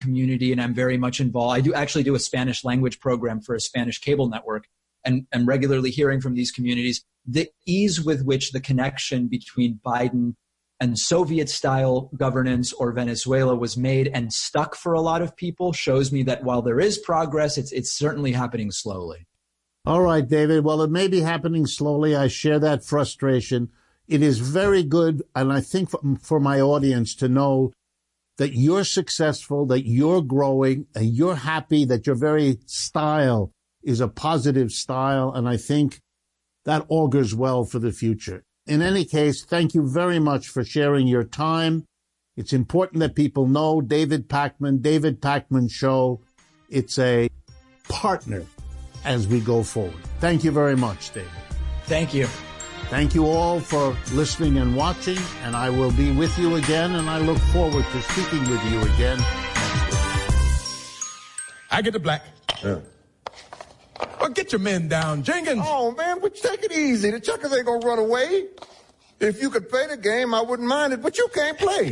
community, and I'm very much involved. I actually do a Spanish language program for a Spanish cable network, and I'm regularly hearing from these communities. The ease with which the connection between Biden and Soviet-style governance or Venezuela was made and stuck for a lot of people shows me that while there is progress, it's certainly happening slowly. All right, David. Well, it may be happening slowly. I share that frustration. It is very good, and I think for my audience to know that you're successful, that you're growing, and you're happy, that your very style is a positive style, and I think that augurs well for the future. In any case, thank you very much for sharing your time. It's important that people know David Pakman Show. It's a partner as we go forward. Thank you very much, David. Thank you. Thank you all for listening and watching, and I will be with you again, and I look forward to speaking with you again next week. I get the black. Yeah. Well, get your men down, Jenkins. Oh, man, but take it easy. The Checkers ain't gonna run away. If you could play the game, I wouldn't mind it, but you can't play.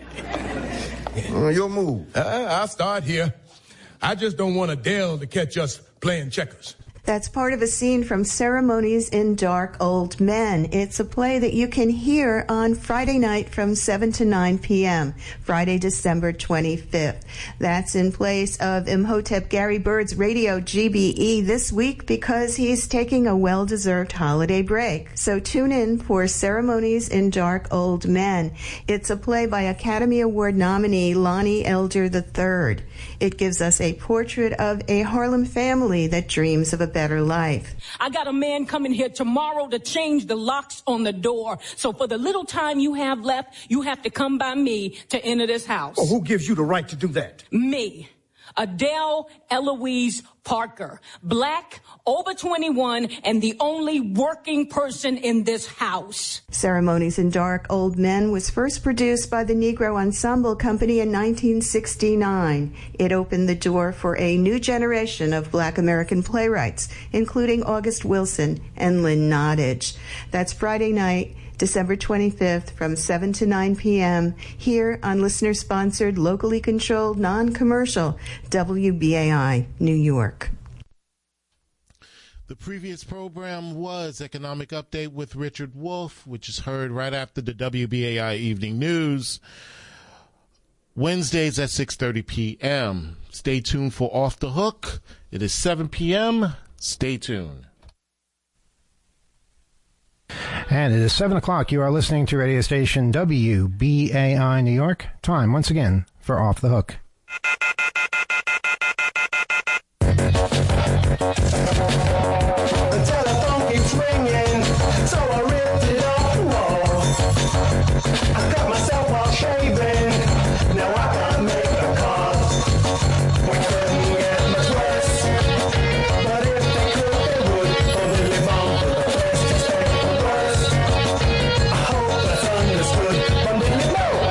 Your move. I'll start here. I just don't want Adele to catch us playing checkers. That's part of a scene from Ceremonies in Dark Old Men. It's a play that you can hear on Friday night from 7 to 9 p.m., Friday, December 25th. That's in place of Imhotep Gary Bird's Radio GBE this week because he's taking a well-deserved holiday break. So tune in for Ceremonies in Dark Old Men. It's a play by Academy Award nominee Lonnie Elder III. It gives us a portrait of a Harlem family that dreams of a better life. I got a man coming here tomorrow to change the locks on the door. So for the little time you have left, you have to come by me to enter this house. Oh, who gives you the right to do that? Me. Adele Eloise Parker, black, over 21, and the only working person in this house. Ceremonies in Dark Old Men was first produced by the Negro Ensemble Company in 1969. It opened the door for a new generation of black American playwrights, including August Wilson and Lynn Nottage. That's Friday night, December 25th from 7 to 9 p.m. here on listener-sponsored, locally controlled, non-commercial WBAI, New York. The previous program was Economic Update with Richard Wolff, which is heard right after the WBAI Evening News, Wednesdays at 6:30 p.m. Stay tuned for Off the Hook. It is 7 p.m. Stay tuned. And it is 7 o'clock. You are listening to radio station WBAI New York. Time, once again, for Off the Hook. The telephone keeps ringing, so I ripped it off the wall. I cut myself while shaving, now I can't make a call. We couldn't get much worse, but if they could, they would. Only live on for the best, just take the worst. I hope that's understood, but didn't you know?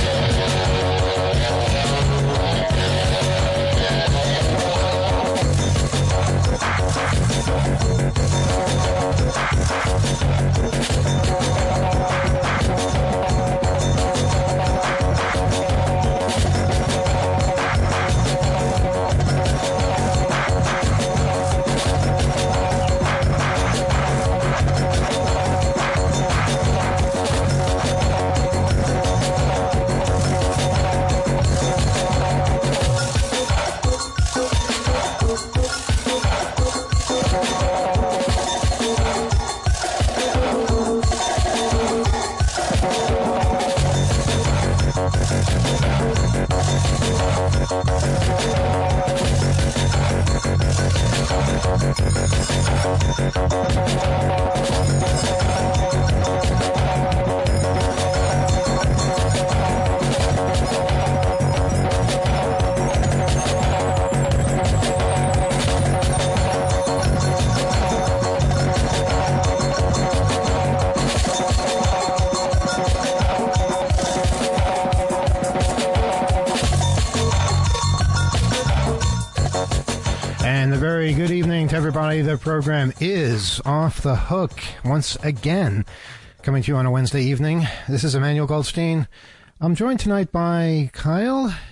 Everybody, the program is Off the Hook once again, coming to you on a Wednesday evening. This is Emmanuel Goldstein. I'm joined tonight by Kyle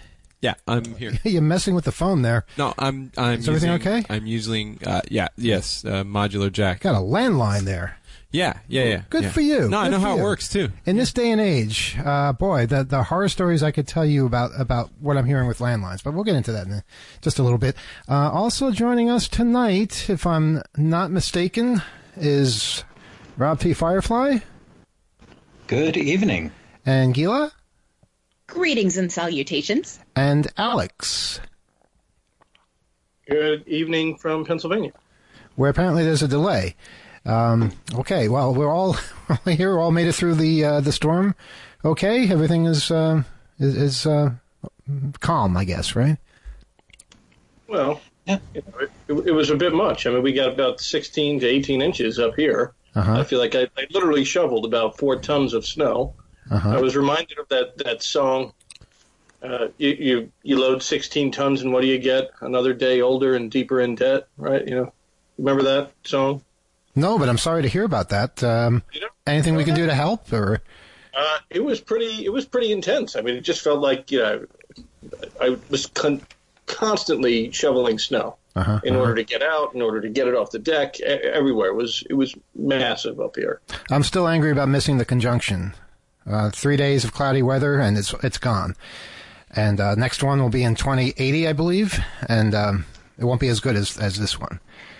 Yeah, I'm here. You're messing with the phone there. No, I'm. Is everything okay? I'm using. Modular jack. Got a landline there. Yeah. Good for you. No, I know how it works too. In this day and age, boy, the horror stories I could tell you about what I'm hearing with landlines, but we'll get into that in just a little bit. Also joining us tonight, if I'm not mistaken, is Rob T. Firefly. Good evening. And Gila. Greetings and salutations. And Alex. Good evening from Pennsylvania. Where apparently there's a delay. Okay, well, we're all here. We're all made it through the storm. Okay, everything is calm, I guess, right? Well, yeah. It was a bit much. I mean, we got about 16 to 18 inches up here. I feel like I literally shoveled about 4 tons of snow. I was reminded of that song. You load 16 tons, and what do you get? Another day older and deeper in debt, right? Remember that song? No, but I'm sorry to hear about that. Anything we can do to help, or? It was pretty intense. I mean, it just felt like I was constantly shoveling snow in order to get out, in order to get it off the deck, everywhere. It was massive up here. I'm still angry about missing the conjunction. 3 days of cloudy weather, and it's gone. And next one will be in 2080, I believe, and it won't be as good as this one.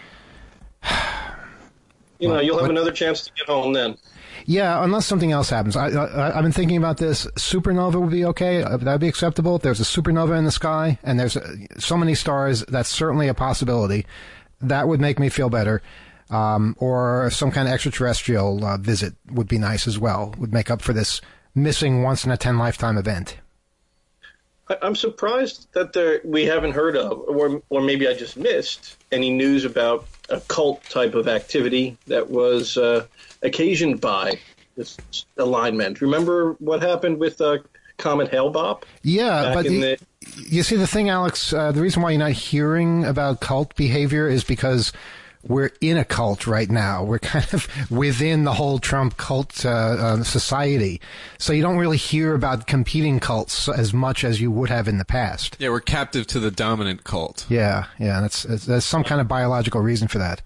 You'll have another chance to get home then. Yeah, unless something else happens. I've been thinking about this. Supernova would be okay. That would be acceptable. If there's a supernova in the sky and there's so many stars, that's certainly a possibility. That would make me feel better. Or some kind of extraterrestrial visit would be nice as well. Would make up for this missing once-in-a-10-lifetime event. I'm surprised that we haven't heard of, or maybe I just missed, any news about a cult type of activity that was occasioned by this alignment. Remember what happened with Comet Hale-Bopp? Yeah, but you see the thing, Alex, the reason why you're not hearing about cult behavior is because we're in a cult right now. We're kind of within the whole Trump cult society. So you don't really hear about competing cults as much as you would have in the past. Yeah, we're captive to the dominant cult. Yeah, there's some kind of biological reason for that.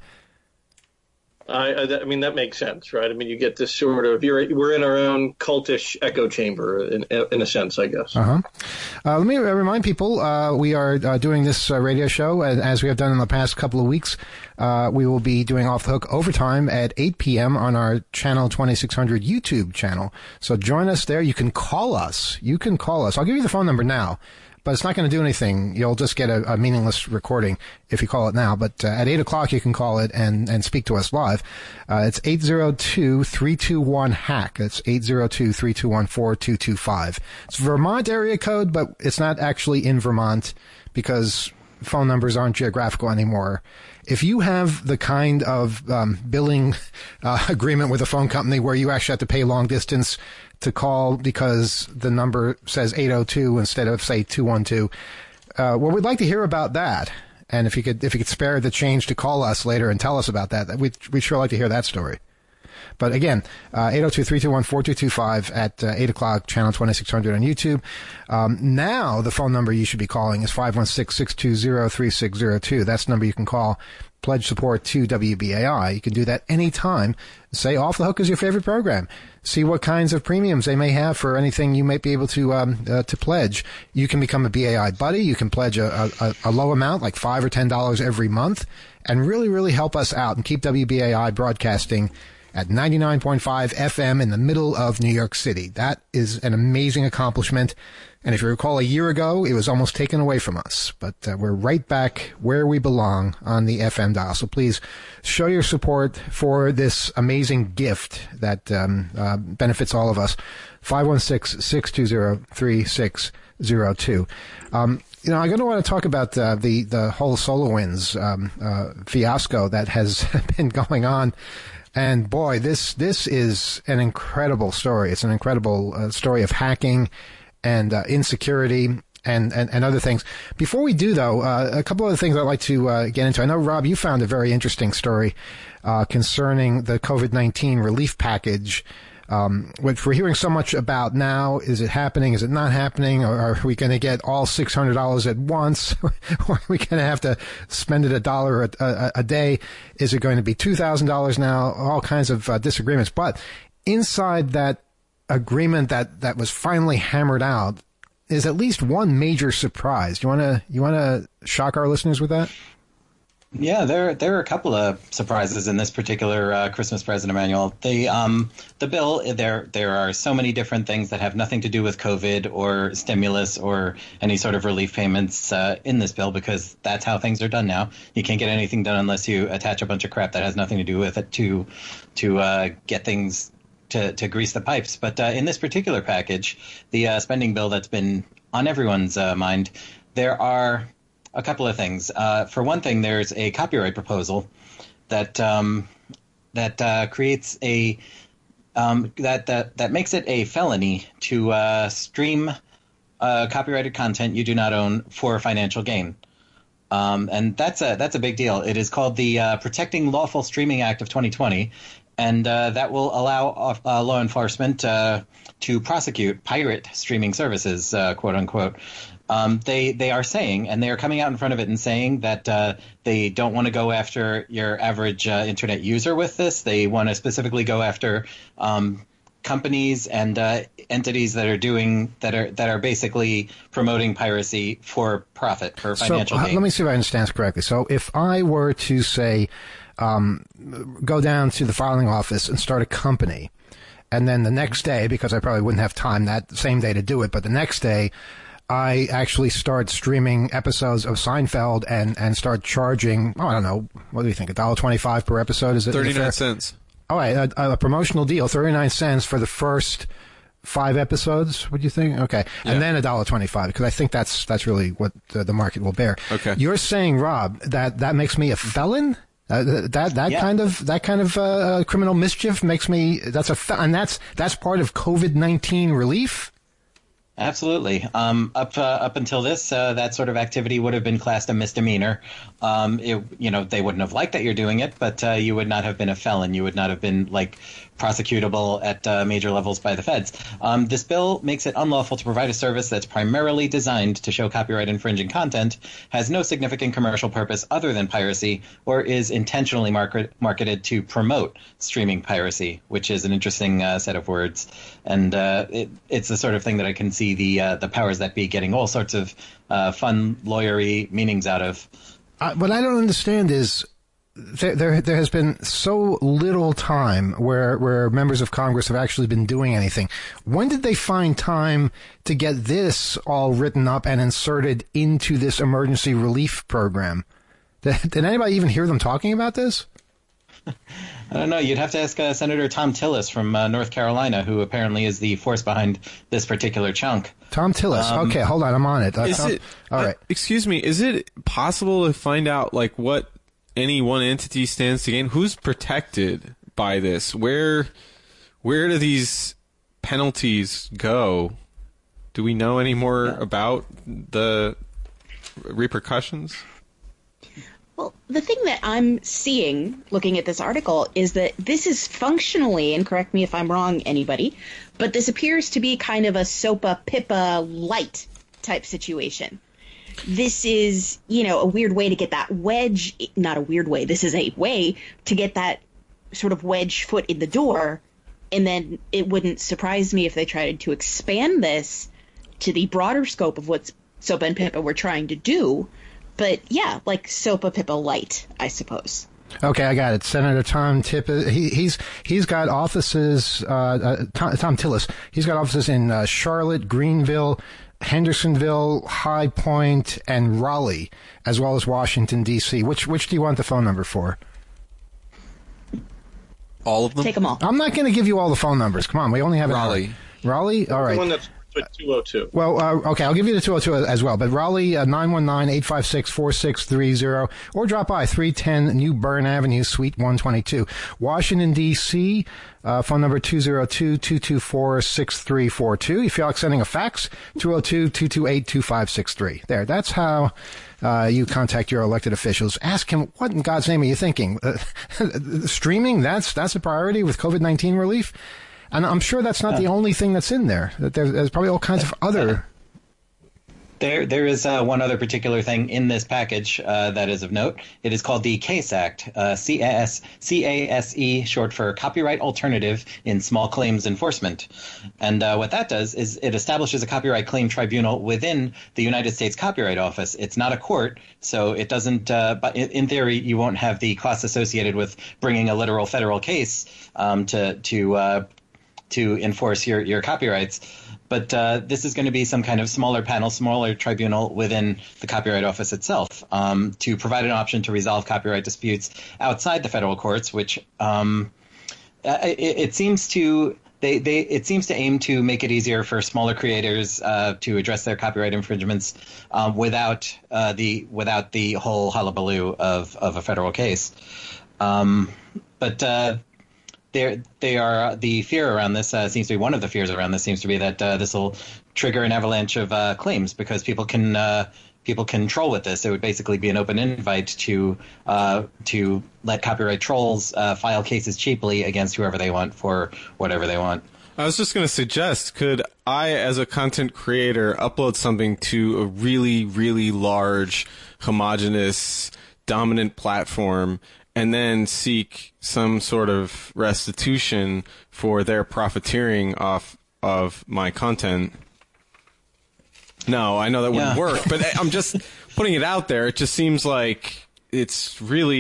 I mean, that makes sense, right? I mean, you get this sort of, we're in our own cultish echo chamber, in a sense, I guess. Let me remind people, we are doing this radio show, as we have done in the past couple of weeks. We will be doing Off the Hook overtime at 8 p.m. on our Channel 2600 YouTube channel. So join us there. You can call us. I'll give you the phone number now. But it's not going to do anything. You'll just get a meaningless recording if you call it now. But at 8 o'clock, you can call it and speak to us live. It's 802-321-HACK. That's 802-321-4225. It's Vermont area code, but it's not actually in Vermont because phone numbers aren't geographical anymore. If you have the kind of billing agreement with a phone company where you actually have to pay long distance to call because the number says 802 instead of, say, 212, well, we'd like to hear about that. And if you could spare the change to call us later and tell us about that, we'd sure like to hear that story. But again, 802-321-4225 at 8 o'clock, channel 2600 on YouTube. Now the phone number you should be calling is 516-620-3602. That's the number you can call. Pledge support to WBAI. You can do that anytime. Say Off the Hook is your favorite program. See what kinds of premiums they may have for anything you might be able to pledge. You can become a BAI buddy. You can pledge a low amount, like $5 or $10 every month, and really, really help us out and keep WBAI broadcasting at 99.5 FM in the middle of New York City. That is an amazing accomplishment. And if you recall, a year ago, it was almost taken away from us. But we're right back where we belong on the FM dial. So please show your support for this amazing gift that benefits all of us. 516-620-3602. I'm going to want to talk about the whole SolarWinds fiasco that has been going on. And boy, this is an incredible story. It's an incredible story of hacking and insecurity and other things. Before we do, though, a couple other things I'd like to get into. I know, Rob, you found a very interesting story concerning the COVID-19 relief package Which we're hearing so much about now. Is it happening? Is it not happening? Or are we going to get all $600 at once? Or are we going to have to spend it $1 a day? Is it going to be $2,000 now? All kinds of disagreements. But inside that agreement that was finally hammered out is at least one major surprise. You want to shock our listeners with that? Yeah, there are a couple of surprises in this particular Christmas present, Emmanuel. The bill, there are so many different things that have nothing to do with COVID or stimulus or any sort of relief payments in this bill, because that's how things are done now. You can't get anything done unless you attach a bunch of crap that has nothing to do with it to get things to grease the pipes. But in this particular package, the spending bill that's been on everyone's mind, there are a couple of things. For one thing, there's a copyright proposal that creates a that makes it a felony to stream copyrighted content you do not own for financial gain. And that's a big deal. It is called the Protecting Lawful Streaming Act of 2020, and that will allow law enforcement to prosecute pirate streaming services, quote unquote. They are saying, and they are coming out in front of it and saying that they don't want to go after your average internet user with this. They want to specifically go after companies and entities that are basically promoting piracy for profit, for financial gain. Let me see if I understand this correctly. So if I were to say go down to the filing office and start a company, and then the next day, because I probably wouldn't have time that same day to do it, but the next day I actually start streaming episodes of Seinfeld and start charging, I don't know, what do you think, $1.25 per episode? Is it 39 cents? All right, a promotional deal, 39 cents for the first 5 episodes. What do you think? Okay, yeah. And then $1.25, because I think that's really what the market will bear. Okay, you're saying, Rob, that makes me a felon? That kind of criminal mischief makes me and that's part of COVID-19 relief. Absolutely. Up until this, that sort of activity would have been classed a misdemeanor. They wouldn't have liked that you're doing it, but you would not have been a felon. You would not have been prosecutable at major levels by the feds. This bill makes it unlawful to provide a service that's primarily designed to show copyright infringing content, has no significant commercial purpose other than piracy, or is intentionally marketed to promote streaming piracy, which is an interesting set of words. And it's the sort of thing that I can see the powers that be getting all sorts of fun lawyery meanings out of. What I don't understand is there has been so little time where members of Congress have actually been doing anything. When did they find time to get this all written up and inserted into this emergency relief program? Did anybody even hear them talking about this? I don't know. You'd have to ask Senator Thom Tillis from North Carolina, who apparently is the force behind this particular chunk. Thom Tillis. Okay, hold on. I'm on it. All right. Excuse me. Is it possible to find out what any one entity stands to gain? Who's protected by this? Where do these penalties go? Do we know any more about the repercussions? Well, the thing that I'm seeing looking at this article is that this is functionally, and correct me if I'm wrong, anybody, but this appears to be kind of a SOPA PIPA light type situation. This is, a weird way to get that wedge, not a weird way, this is a way to get that sort of wedge foot in the door, and then it wouldn't surprise me if they tried to expand this to the broader scope of what SOPA and PIPA were trying to do. But yeah, SOPA PIPA light, I suppose. Okay, I got it. Senator Thom Tillis. He's got offices. Thom Tillis. He's got offices in Charlotte, Greenville, Hendersonville, High Point, and Raleigh, as well as Washington D.C. Which do you want the phone number for? All of them. Take them all. I'm not going to give you all the phone numbers. Come on, we only have Raleigh. Raleigh. All right. The one that's 202. Well, okay, I'll give you the 202 as well. But Raleigh, 919-856-4630, or drop by 310 New Bern Avenue, Suite 122. Washington, D.C., phone number 202-224-6342. You feel like sending a fax, 202-228-2563. There, that's how you contact your elected officials. Ask him, what in God's name are you thinking? Streaming, that's a priority with COVID-19 relief? And I'm sure that's not the only thing that's in there. That there's probably all kinds of other. There is one other particular thing in this package that is of note. It is called the CASE Act, CASE, short for Copyright Alternative in Small Claims Enforcement. And what that does is it establishes a copyright claim tribunal within the United States Copyright Office. It's not a court, so it doesn't, but in theory, you won't have the costs associated with bringing a literal federal case to enforce your copyrights. But this is going to be some kind of smaller panel, smaller tribunal within the Copyright Office itself to provide an option to resolve copyright disputes outside the federal courts, which it seems to aim to make it easier for smaller creators to address their copyright infringements without the whole hullabaloo of a federal case. The fear around this seems to be one of the fears around this seems to be that this will trigger an avalanche of claims because people can troll with this. It would basically be an open invite to let copyright trolls file cases cheaply against whoever they want for whatever they want. I was just going to suggest, could I, as a content creator, upload something to a really, really large, homogeneous, dominant platform and then seek some sort of restitution for their profiteering off of my content? No, I know that wouldn't work, but I'm just putting it out there. It just seems like it's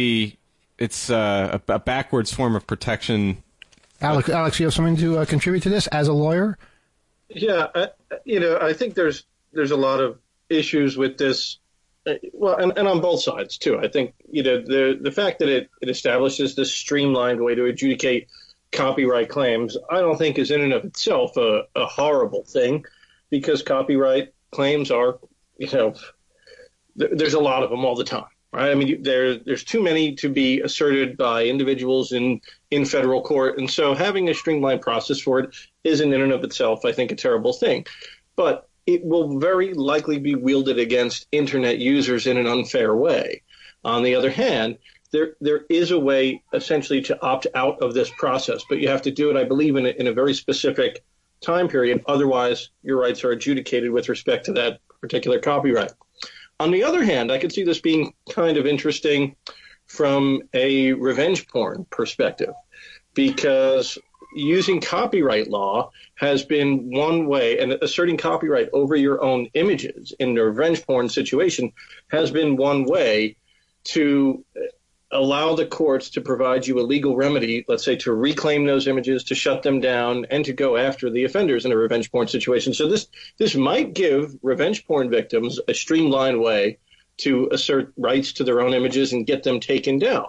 a backwards form of protection. Alex, you have something to contribute to this as a lawyer? Yeah, I think there's a lot of issues with this. Well, and on both sides too. I think the fact that it establishes this streamlined way to adjudicate copyright claims, I don't think is in and of itself a horrible thing, because copyright claims are, there's a lot of them all the time, right? I mean, there's too many to be asserted by individuals in federal court, and so having a streamlined process for it isn't in and of itself, I think, a terrible thing, but it will very likely be wielded against Internet users in an unfair way. On the other hand, there is a way essentially to opt out of this process, but you have to do it, I believe, in a very specific time period. Otherwise, your rights are adjudicated with respect to that particular copyright. On the other hand, I could see this being kind of interesting from a revenge porn perspective, because using copyright law has been one way, and asserting copyright over your own images in the revenge porn situation has been one way to allow the courts to provide you a legal remedy, let's say, to reclaim those images, to shut them down, and to go after the offenders in a revenge porn situation. So this might give revenge porn victims a streamlined way to assert rights to their own images and get them taken down.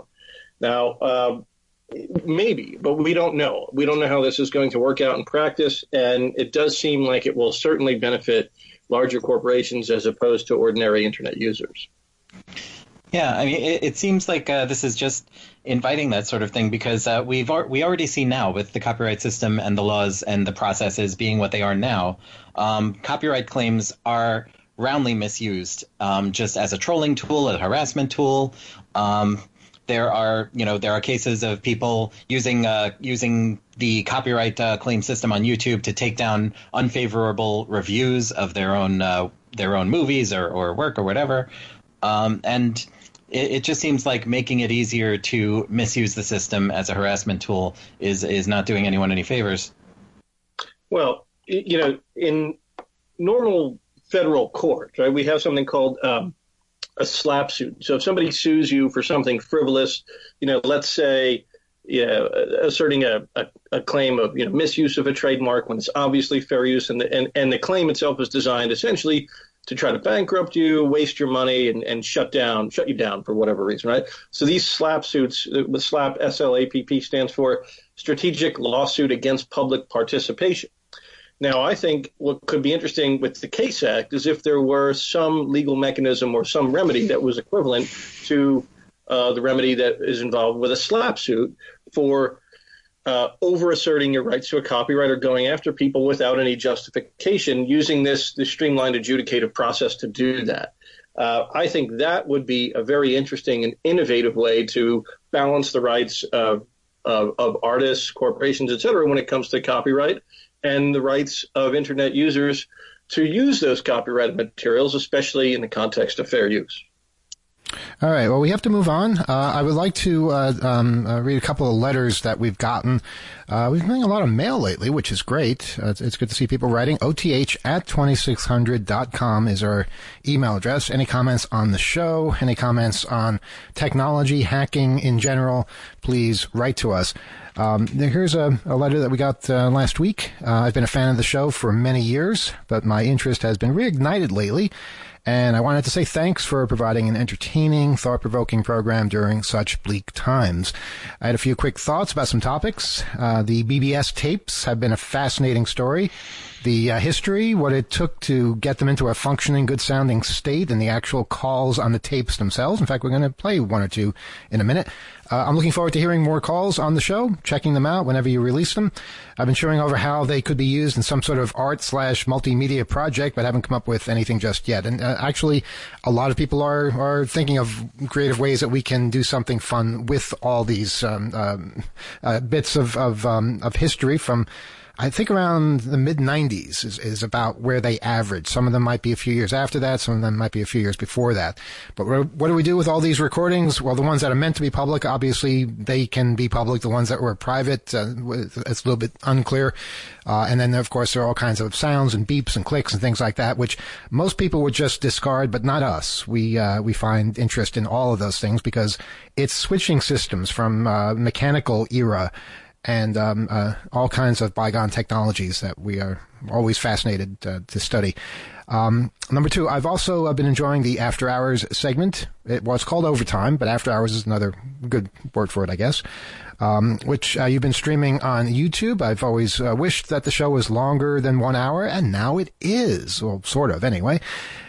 Now, maybe, but we don't know. We don't know how this is going to work out in practice, and it does seem like it will certainly benefit larger corporations as opposed to ordinary Internet users. Yeah, I mean, it seems like this is just inviting that sort of thing, because we already see now with the copyright system and the laws and the processes being what they are now, copyright claims are roundly misused just as a trolling tool, a harassment tool. There are cases of people using the copyright claim system on YouTube to take down unfavorable reviews of their own movies or work or whatever, and it just seems like making it easier to misuse the system as a harassment tool is not doing anyone any favors. Well, in normal federal court, right, we have something called a slap suit. So if somebody sues you for something frivolous, let's say, asserting a claim of misuse of a trademark when it's obviously fair use, and the claim itself is designed essentially to try to bankrupt you, waste your money, and shut you down for whatever reason, right? So these slap suits, the SLAPP, SLAPP, stands for Strategic Lawsuit Against Public Participation. Now, I think what could be interesting with the CASE Act is if there were some legal mechanism or some remedy that was equivalent to the remedy that is involved with a SLAPP suit for over-asserting your rights to a copyright or going after people without any justification, using this streamlined adjudicative process to do that. I think that would be a very interesting and innovative way to balance the rights of of artists, corporations, et cetera, when it comes to copyright and the rights of Internet users to use those copyrighted materials, especially in the context of fair use. All right. Well, we have to move on. I would like to read a couple of letters that we've gotten. We've been getting a lot of mail lately, which is great. It's good to see people writing. OTH@2600.com is our email address. Any comments on the show, any comments on technology, hacking in general, please write to us. Here's a letter that we got last week. I've been a fan of the show for many years, but my interest has been reignited lately. And I wanted to say thanks for providing an entertaining, thought-provoking program during such bleak times. I had a few quick thoughts about some topics. The BBS tapes have been a fascinating story. The history, what it took to get them into a functioning, good-sounding state, and the actual calls on the tapes themselves. In fact, we're going to play one or two in a minute. I'm looking forward to hearing more calls on the show, checking them out whenever you release them. I've been showing over how they could be used in some sort of art/multimedia project, but haven't come up with anything just yet. And actually, a lot of people are thinking of creative ways that we can do something fun with all these bits of history from, I think, around the mid-90s is about where they average. Some of them might be a few years after that. Some of them might be a few years before that. But what do we do with all these recordings? Well, the ones that are meant to be public, obviously, they can be public. The ones that were private, it's a little bit unclear. And then, of course, there are all kinds of sounds and beeps and clicks and things like that, which most people would just discard, but not us. We find interest in all of those things because it's switching systems from mechanical era and all kinds of bygone technologies that we are always fascinated to study. Number two, I've also been enjoying the After Hours segment. It's called Overtime, but After Hours is another good word for it, I guess, which you've been streaming on YouTube. I've always wished that the show was longer than 1 hour, and now it is. Well, sort of, anyway.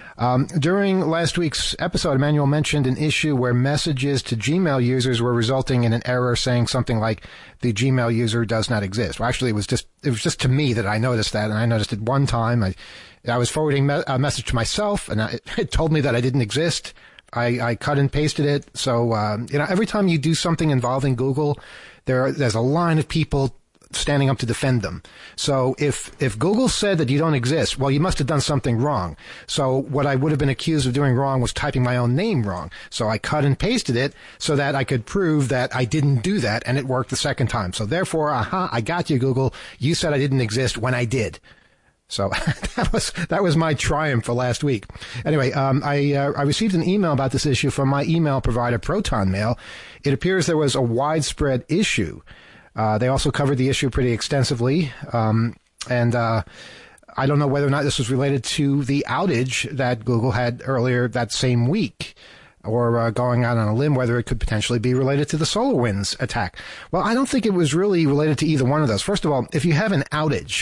During last week's episode, Emmanuel mentioned an issue where messages to Gmail users were resulting in an error saying something like the Gmail user does not exist. Well, actually, it was just to me that I noticed that, and I noticed it one time. I was forwarding a message to myself, and it told me that I didn't exist. I cut and pasted it. So, every time you do something involving Google, there's a line of people standing up to defend them. So if Google said that you don't exist, well, you must have done something wrong. So what I would have been accused of doing wrong was typing my own name wrong. So I cut and pasted it so that I could prove that I didn't do that, and it worked the second time. So therefore, I got you, Google. You said I didn't exist when I did. So that was my triumph for last week. Anyway, I received an email about this issue from my email provider, Proton Mail. It appears there was a widespread issue. They also covered the issue pretty extensively, and I don't know whether or not this was related to the outage that Google had earlier that same week, or going out on a limb, whether it could potentially be related to the SolarWinds attack. Well, I don't think it was really related to either one of those. First of all, if you have an outage,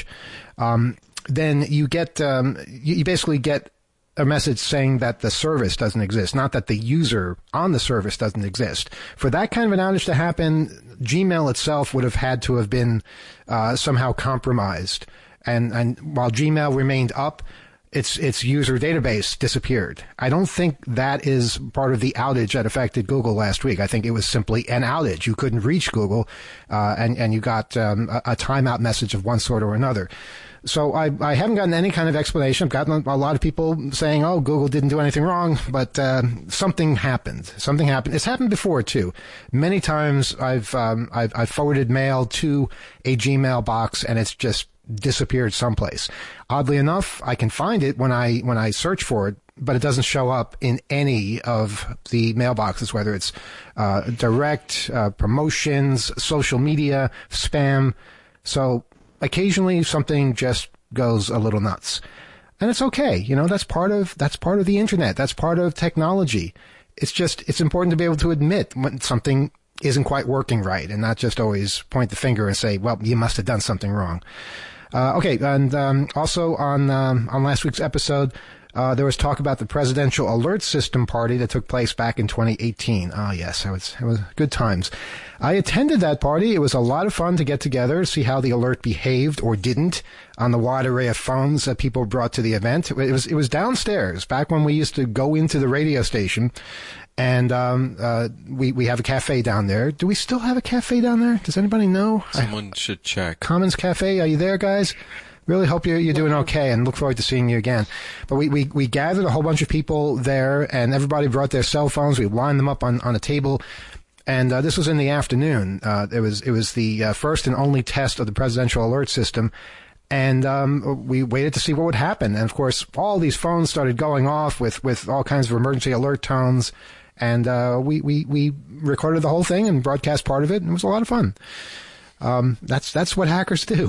then you get you basically get a message saying that the service doesn't exist, not that the user on the service doesn't exist. For that kind of an outage to happen, Gmail itself would have had to have been somehow compromised. And while Gmail remained up, its user database disappeared. I don't think that is part of the outage that affected Google last week. I think it was simply an outage. You couldn't reach Google, and you got a timeout message of one sort or another. So I haven't gotten any kind of explanation. I've gotten a lot of people saying, oh, Google didn't do anything wrong, but something happened. Something happened. It's happened before, too. Many times I've forwarded mail to a Gmail box, and it's just disappeared someplace. Oddly enough, I can find it when I search for it, but it doesn't show up in any of the mailboxes, whether it's direct, promotions, social media, spam. So occasionally something just goes a little nuts, and it's okay. That's part of the internet. That's part of technology. It's important to be able to admit when something isn't quite working right, and not just always point the finger and say, well, you must have done something wrong. Okay. And, also on last week's episode, there was talk about the Presidential Alert System party that took place back in 2018. Ah, yes, it was good times. I attended that party. It was a lot of fun to get together, see how the alert behaved or didn't on the wide array of phones that people brought to the event. It was downstairs, back when we used to go into the radio station, And we have a cafe down there. Do we still have a cafe down there? Does anybody know? Someone should check. Commons Cafe, are you there, guys? Really hope you're doing okay, and look forward to seeing you again. But we gathered a whole bunch of people there, and everybody brought their cell phones. We lined them up on a table, and this was in the afternoon. It was the first and only test of the presidential alert system, and we waited to see what would happen. And of course, all these phones started going off with all kinds of emergency alert tones, and we recorded the whole thing and broadcast part of it, and it was a lot of fun. That's what hackers do.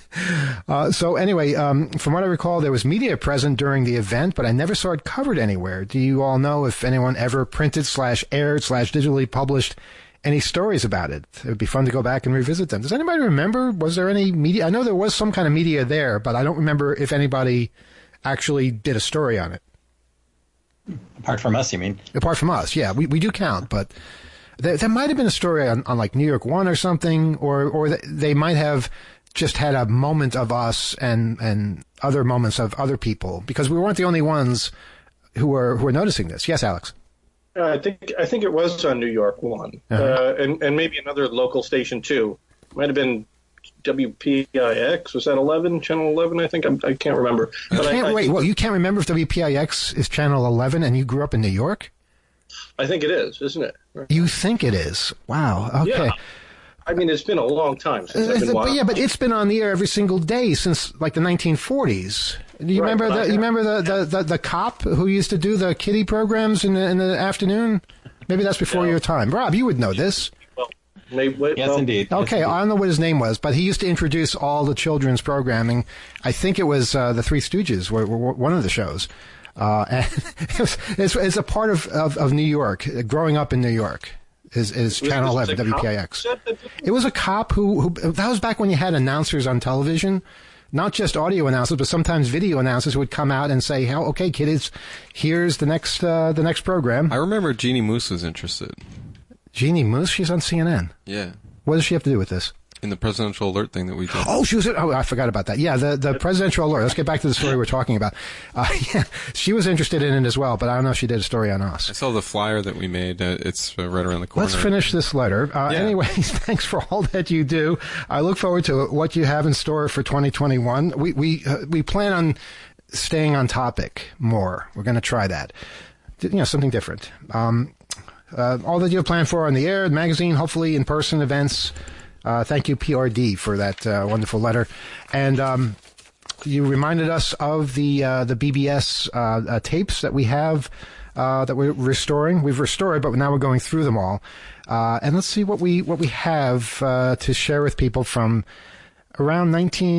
So anyway, from what I recall, there was media present during the event, but I never saw it covered anywhere. Do you all know if anyone ever printed / aired / digitally published any stories about it? It would be fun to go back and revisit them. Does anybody remember? Was there any media? I know there was some kind of media there, but I don't remember if anybody actually did a story on it. Apart from us, you mean? Apart from us, yeah. We do count, but there might have been a story on like New York One or something, or they might have just had a moment of us and other moments of other people, because we weren't the only ones who were noticing this. Yes, Alex? I think it was on New York One, and maybe another local station too. Might have been WPIX. Was that 11? Channel 11? I think I can't remember. But you can't remember if WPIX is Channel 11, and you grew up in New York? I think it is, isn't it? You think it is? Wow. Okay. Yeah. I mean, it's been a long time since I've been watching. Yeah, but it's been on the air every single day since like the 1940s. Do you remember the? You remember the cop who used to do the kiddie programs in the afternoon? Maybe that's before your time. Rob, you would know this. Yes, indeed. Okay, I don't know what his name was, but he used to introduce all the children's programming. I think it was the Three Stooges were one of the shows. And it's a part of New York. Growing up in New York is Channel 11, WPIX. It was a cop who that was back when you had announcers on television, not just audio announcers, but sometimes video announcers would come out and say, "Okay, kiddies, here's the next program." I remember Jeannie Moose was interested. Jeannie Moose, she's on CNN. Yeah. What does she have to do with this? In the presidential alert thing that we did. Oh, she was. Oh, I forgot about that. Yeah, the presidential alert. Let's get back to the story we're talking about. Yeah, she was interested in it as well, but I don't know if she did a story on us. I saw the flyer that we made. It's right around the corner. Let's finish this letter. Anyways, thanks for all that you do. I look forward to what you have in store for 2021. We plan on staying on topic more. We're going to try that. Something different. All that you have planned for on the air, the magazine, hopefully in-person events. Thank you, PRD, for that wonderful letter. And you reminded us of the BBS tapes that we have that we're restoring. We've restored, but now we're going through them all. And let's see what we have to share with people from around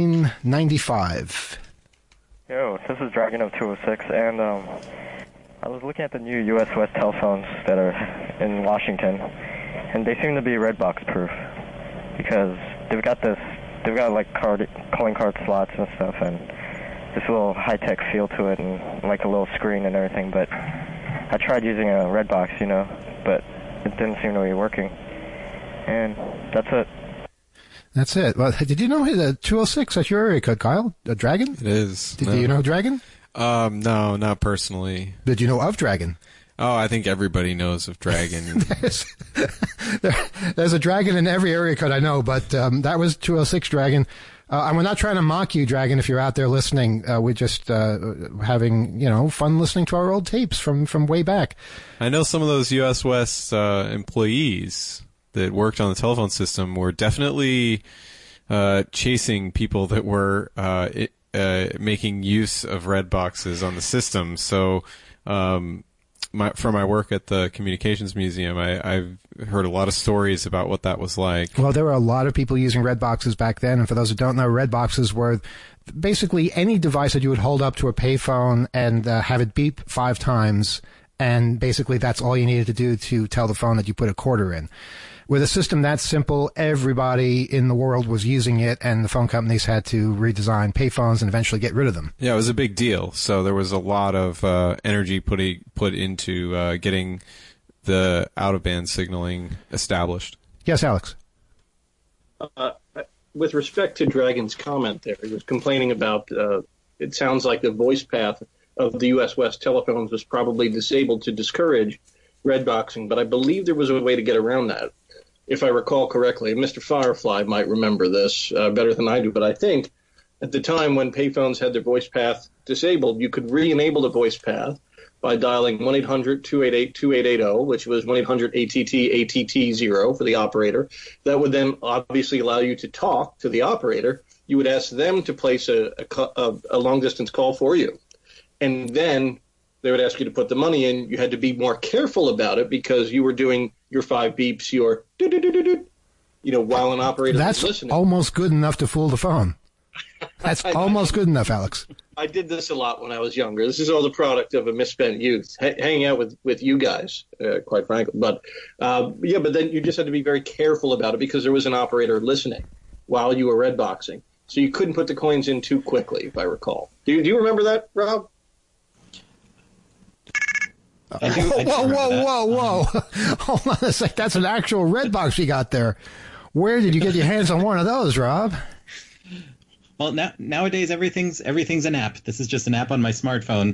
1995. Yo, this is Dragon of 206, and I was looking at the new U.S. West telephones that are in Washington, and they seem to be Redbox proof. Because they've got like calling card slots and stuff, and this little high-tech feel to it, and like a little screen and everything. But I tried using a Redbox, but it didn't seem to be working. And that's it. That's it. Well, did you know the 206? That's your area code, Kyle. Dragon? It is. Do you know Dragon? No, not personally. Did you know of Dragon? Oh, I think everybody knows of Dragon. There's a Dragon in every area code I know, but that was 206 Dragon. And we're not trying to mock you, Dragon, if you're out there listening. We're just having, fun listening to our old tapes from way back. I know some of those U.S. West employees that worked on the telephone system were definitely chasing people that were making use of red boxes on the system. So for my work at the Communications Museum, I've heard a lot of stories about what that was like. Well, there were a lot of people using red boxes back then, and for those who don't know, red boxes were basically any device that you would hold up to a payphone and have it beep 5 times, and basically that's all you needed to do to tell the phone that you put a quarter in. With a system that simple, everybody in the world was using it, and the phone companies had to redesign payphones and eventually get rid of them. Yeah, it was a big deal. So there was a lot of energy put into getting the out-of-band signaling established. Yes, Alex? With respect to Dragon's comment there, he was complaining about it sounds like the voice path of the U.S. West telephones was probably disabled to discourage red boxing, but I believe there was a way to get around that, if I recall correctly. Mr. Firefly might remember this better than I do, but I think at the time when payphones had their voice path disabled, you could re-enable the voice path by dialing 1-800-288-2880, which was 1-800-ATT-ATT0 for the operator. That would then obviously allow you to talk to the operator. You would ask them to place a long-distance call for you. And then they would ask you to put the money in. You had to be more careful about it because you were doing your 5 beeps, your do-do-do-do-do, while an operator was listening. That's almost good enough to fool the phone. That's almost good enough, Alex. I did this a lot when I was younger. This is all the product of a misspent youth, hanging out with you guys, quite frankly. But but then you just had to be very careful about it because there was an operator listening while you were red boxing. So you couldn't put the coins in too quickly, if I recall. Do you remember that, Rob? Whoa. Hold on a sec. That's an actual red box you got there. Where did you get your hands on one of those, Rob? Well, nowadays everything's an app. This is just an app on my smartphone.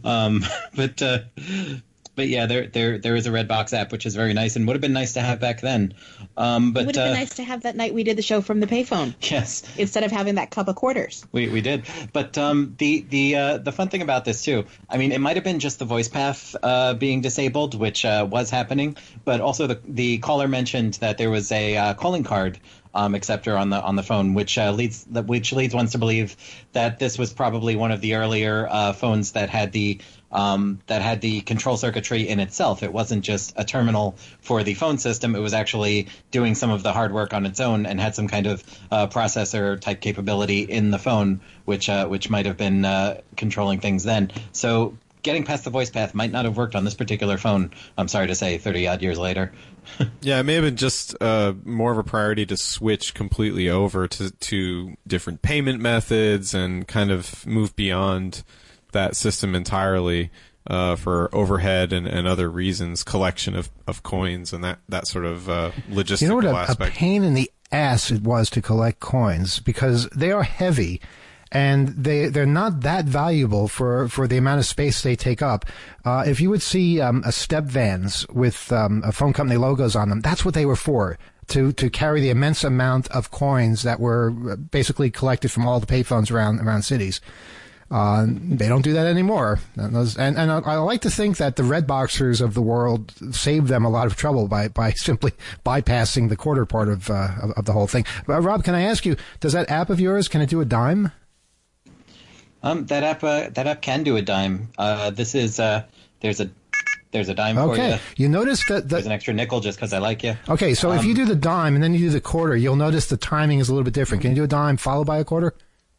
But yeah, there is a Redbox app, which is very nice and would have been nice to have back then. But it would have been nice to have that night we did the show from the payphone. Yes. Instead of having that cup of quarters. We did. But the fun thing about this too, I mean, it might have been just the voice path being disabled, which was happening, but also the caller mentioned that there was a calling card acceptor on the phone, which leads one to believe that this was probably one of the earlier phones that had the control circuitry in itself. It wasn't just a terminal for the phone system. It was actually doing some of the hard work on its own and had some kind of processor type capability in the phone, which might have been controlling things then. So getting past the voice path might not have worked on this particular phone, I'm sorry to say, 30-odd years later. Yeah, it may have been just more of a priority to switch completely over to different payment methods and kind of move beyond that system entirely for overhead and other reasons, collection of coins and that sort of logistical You know what aspect. A pain in the ass it was to collect coins because they are heavy. And they're not that valuable for the amount of space they take up. If you would see a step vans with a phone company logos on them, that's what they were for, to carry the immense amount of coins that were basically collected from all the payphones around cities. They don't do that anymore. And I like to think that the red boxers of the world saved them a lot of trouble by simply bypassing the quarter part of the whole thing. Rob, can I ask you, does that app of yours, can it do a dime? That app can do a dime. There's a dime for you. Okay, you notice that there's an extra nickel just because I like you. Okay, so if you do the dime and then you do the quarter, you'll notice the timing is a little bit different. Can you do a dime followed by a quarter?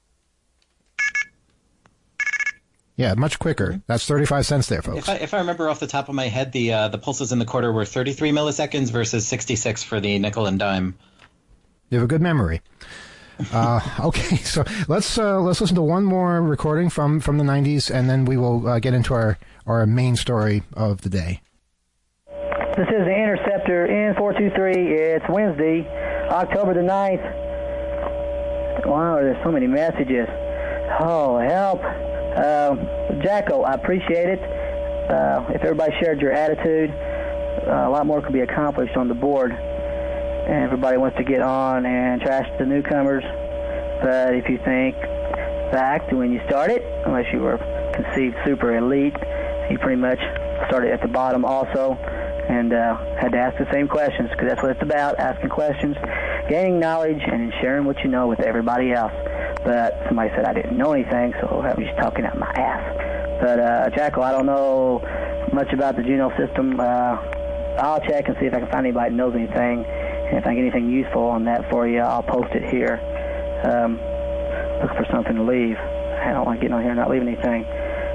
Yeah, much quicker. That's 35 cents there, folks. If I remember off the top of my head, the pulses in the quarter were 33 milliseconds versus 66 for the nickel and dime. You have a good memory. Okay, so let's listen to one more recording from the 90s, and then we will get into our main story of the day. This is the Interceptor N423. It's Wednesday, October the 9th. Wow, there's so many messages. Oh, help. Jacko, I appreciate it. If everybody shared your attitude, a lot more could be accomplished on the board. And everybody wants to get on and trash the newcomers. But if you think back to when you started, unless you were conceived super elite, you pretty much started at the bottom also and had to ask the same questions, because that's what it's about, asking questions, gaining knowledge, and sharing what you know with everybody else. But somebody said I didn't know anything, so I was just talking out my ass. But, Jacko, I don't know much about the Juno system. I'll check and see if I can find anybody that knows anything. And if I get anything useful on that for you, I'll post it here. Look for something to leave. I don't like getting on here and not leaving anything.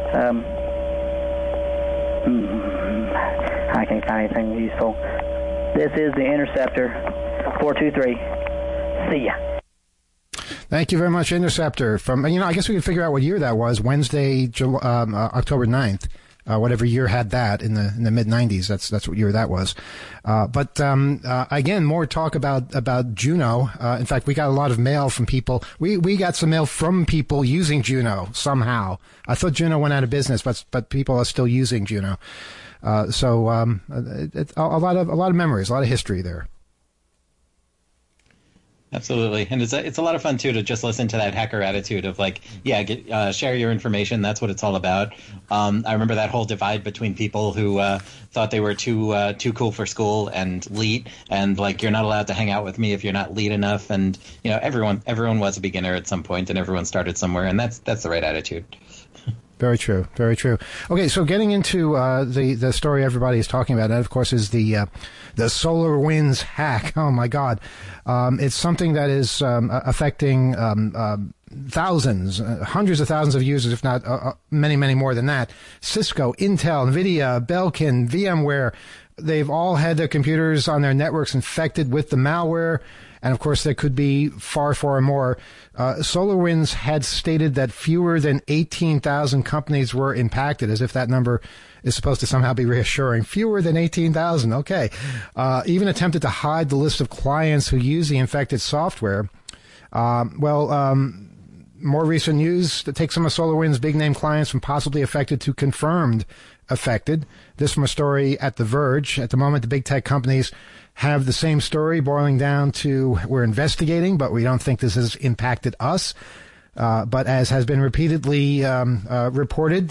I can't find anything useful. This is the Interceptor 423. See ya. Thank you very much, Interceptor. I guess we could figure out what year that was. Wednesday, October 9th. Whatever year had that in the mid 90s. That's what year that was. But again, more talk about Juno. In fact, we got a lot of mail from people. We got some mail from people using Juno somehow. I thought Juno went out of business, but people are still using Juno. So a lot of memories, a lot of history there. Absolutely, and it's a lot of fun too to just listen to that hacker attitude of like, share your information. That's what it's all about. I remember that whole divide between people who thought they were too cool for school and leet, and like you're not allowed to hang out with me if you're not leet enough. And everyone was a beginner at some point, and everyone started somewhere, and that's the right attitude. Very true. Very true. Okay, so getting into the story everybody is talking about, that of course is the SolarWinds hack. Oh my God, it's something that is affecting thousands, hundreds of thousands of users, if not many, many more than that. Cisco, Intel, NVIDIA, Belkin, VMware, they've all had their computers on their networks infected with the malware. And of course, there could be far, far more. SolarWinds had stated that fewer than 18,000 companies were impacted, as if that number is supposed to somehow be reassuring. Fewer than 18,000. Okay. Even attempted to hide the list of clients who use the infected software. More recent news that takes some of SolarWinds' big-name clients from possibly affected to confirmed affected. This from a story at The Verge. At the moment, the big tech companies have the same story, boiling down to we're investigating, but we don't think this has impacted us. But as has been repeatedly reported,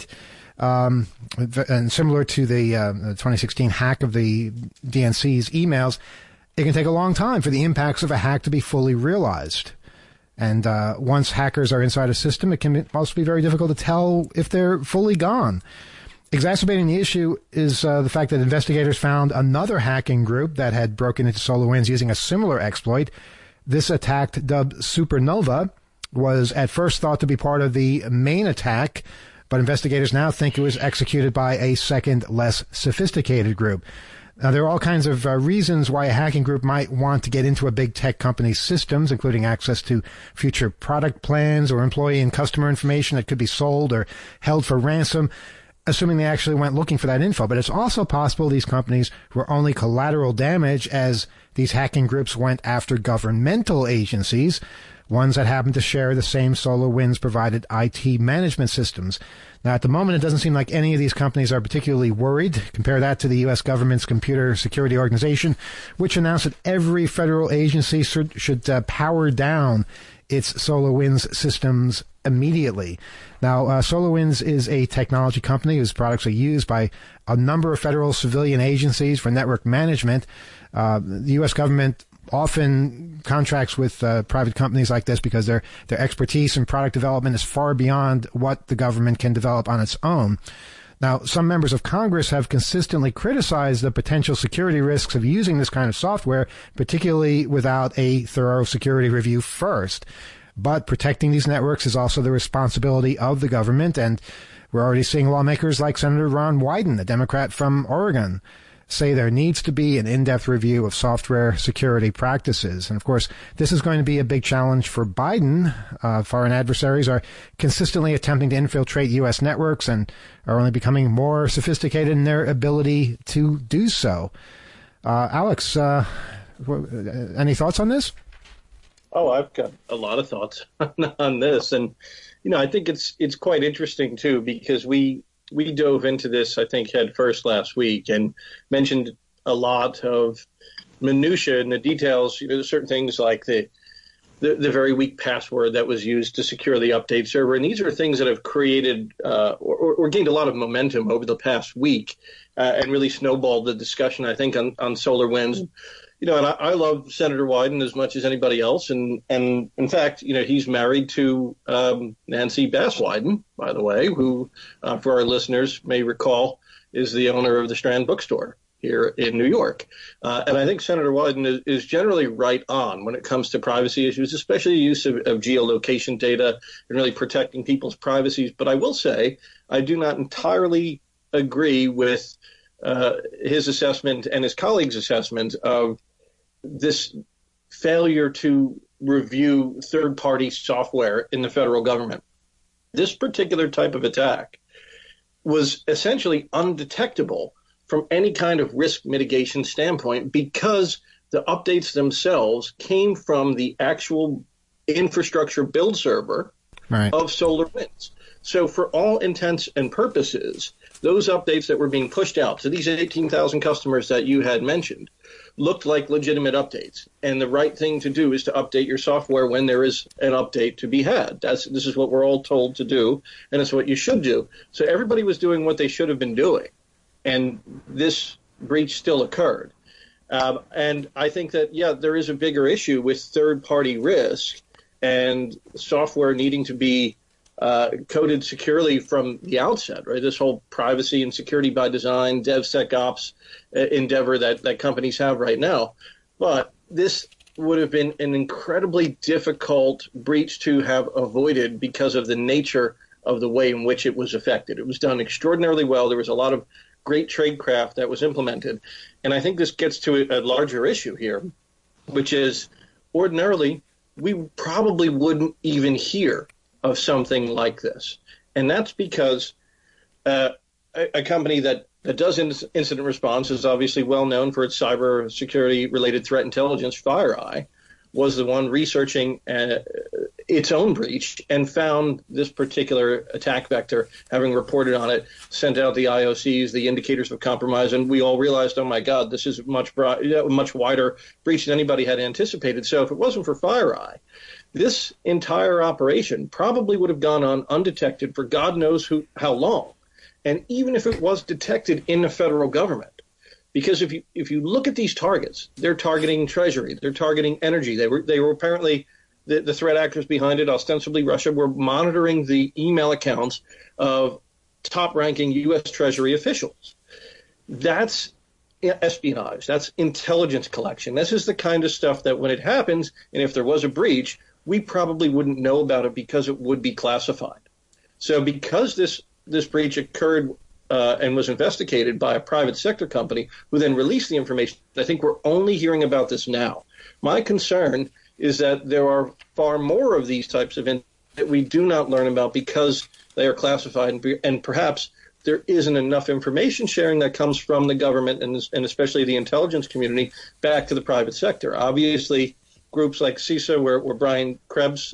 and similar to the 2016 hack of the DNC's emails, it can take a long time for the impacts of a hack to be fully realized. And once hackers are inside a system, it can also be very difficult to tell if they're fully gone. Exacerbating the issue is the fact that investigators found another hacking group that had broken into SolarWinds using a similar exploit. This attack, dubbed Supernova, was at first thought to be part of the main attack, but investigators now think it was executed by a second, less sophisticated group. Now, there are all kinds of reasons why a hacking group might want to get into a big tech company's systems, including access to future product plans or employee and customer information that could be sold or held for ransom, assuming they actually went looking for that info. But it's also possible these companies were only collateral damage as these hacking groups went after governmental agencies, ones that happen to share the same SolarWinds provided IT management systems. Now, at the moment, it doesn't seem like any of these companies are particularly worried. Compare that to the U.S. government's Computer Security Organization, which announced that every federal agency should power down its SolarWinds systems immediately. Now, SolarWinds is a technology company whose products are used by a number of federal civilian agencies for network management. The U.S. government often contracts with private companies like this because their expertise in product development is far beyond what the government can develop on its own. Now, some members of Congress have consistently criticized the potential security risks of using this kind of software, particularly without a thorough security review first. But protecting these networks is also the responsibility of the government, and we're already seeing lawmakers like Senator Ron Wyden, a Democrat from Oregon, say there needs to be an in-depth review of software security practices. And of course, this is going to be a big challenge for Biden. Foreign adversaries are consistently attempting to infiltrate U.S. networks and are only becoming more sophisticated in their ability to do so. Alex, any thoughts on this? Oh, I've got a lot of thoughts on this. And, I think it's quite interesting, too, because we dove into this, I think, head first last week and mentioned a lot of minutia and the details, certain things like the very weak password that was used to secure the update server. And these are things that have created or gained a lot of momentum over the past week and really snowballed the discussion, I think, on SolarWinds. And I love Senator Wyden as much as anybody else. And in fact, he's married to Nancy Bass Wyden, by the way, who, for our listeners, may recall is the owner of the Strand Bookstore here in New York. And I think Senator Wyden is generally right on when it comes to privacy issues, especially the use of geolocation data and really protecting people's privacies. But I will say I do not entirely agree with his assessment and his colleagues' assessment of this failure to review third-party software in the federal government. This particular type of attack was essentially undetectable from any kind of risk mitigation standpoint because the updates themselves came from the actual infrastructure build server of SolarWinds. So for all intents and purposes, those updates that were being pushed out to these 18,000 customers that you had mentioned looked like legitimate updates. And the right thing to do is to update your software when there is an update to be had. This is what we're all told to do, and it's what you should do. So everybody was doing what they should have been doing, and this breach still occurred. And I think that, there is a bigger issue with third-party risk and software needing to be coded securely from the outset, right? This whole privacy and security by design, DevSecOps endeavor that companies have right now. But this would have been an incredibly difficult breach to have avoided because of the nature of the way in which it was affected. It was done extraordinarily well. There was a lot of great tradecraft that was implemented. And I think this gets to a larger issue here, which is ordinarily we probably wouldn't even hear of something like this. And that's because a company that does incident response is obviously well known for its cyber security related threat intelligence. FireEye was the one researching its own breach and found this particular attack vector, having reported on it, sent out the IOCs, the indicators of compromise, and we all realized, oh my God, this is a much wider breach than anybody had anticipated. So if it wasn't for FireEye, this entire operation probably would have gone on undetected for God knows how long. And even if it was detected in the federal government, because if you look at these targets, they're targeting Treasury, they're targeting energy. They were apparently the threat actors behind it, ostensibly Russia, were monitoring the email accounts of top-ranking U.S. Treasury officials. That's espionage. That's intelligence collection. This is the kind of stuff that when it happens, and if there was a breach, we probably wouldn't know about it because it would be classified. So because this breach occurred and was investigated by a private sector company who then released the information, I think we're only hearing about this now. My concern is that there are far more of these types of incidents that we do not learn about because they are classified, and perhaps there isn't enough information sharing that comes from the government and especially the intelligence community back to the private sector. Obviously, groups like CISA, where Brian Krebs,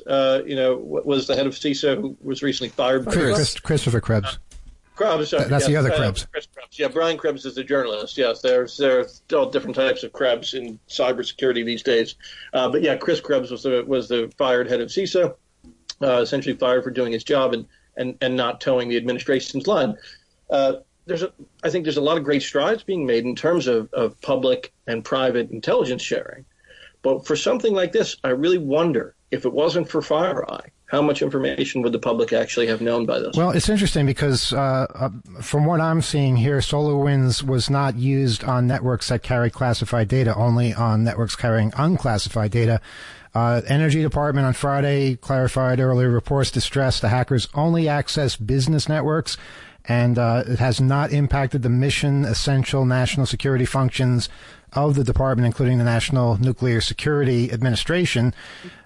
was the head of CISA, who was recently fired. Christopher Krebs. Krebs, that's the other Krebs. Chris Krebs. Yeah, Brian Krebs is the journalist. Yes, there's all different types of Krebs in cybersecurity these days. But yeah, Chris Krebs was the fired head of CISA, essentially fired for doing his job and not towing the administration's line. I think there's a lot of great strides being made in terms of public and private intelligence sharing. But for something like this, I really wonder if it wasn't for FireEye, how much information would the public actually have known by this? Well, it's interesting because from what I'm seeing here, SolarWinds was not used on networks that carry classified data, only on networks carrying unclassified data. Energy Department on Friday clarified earlier reports to stress the hackers only access business networks, and it has not impacted the mission essential national security functions of the department, including the National Nuclear Security Administration.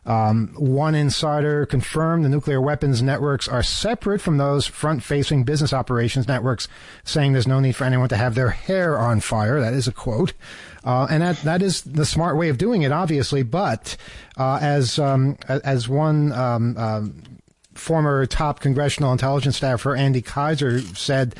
One insider confirmed the nuclear weapons networks are separate from those front-facing business operations networks, saying there's no need for anyone to have their hair on fire. That is a quote. And that is the smart way of doing it, obviously. But as one former top congressional intelligence staffer, Andy Kaiser, said,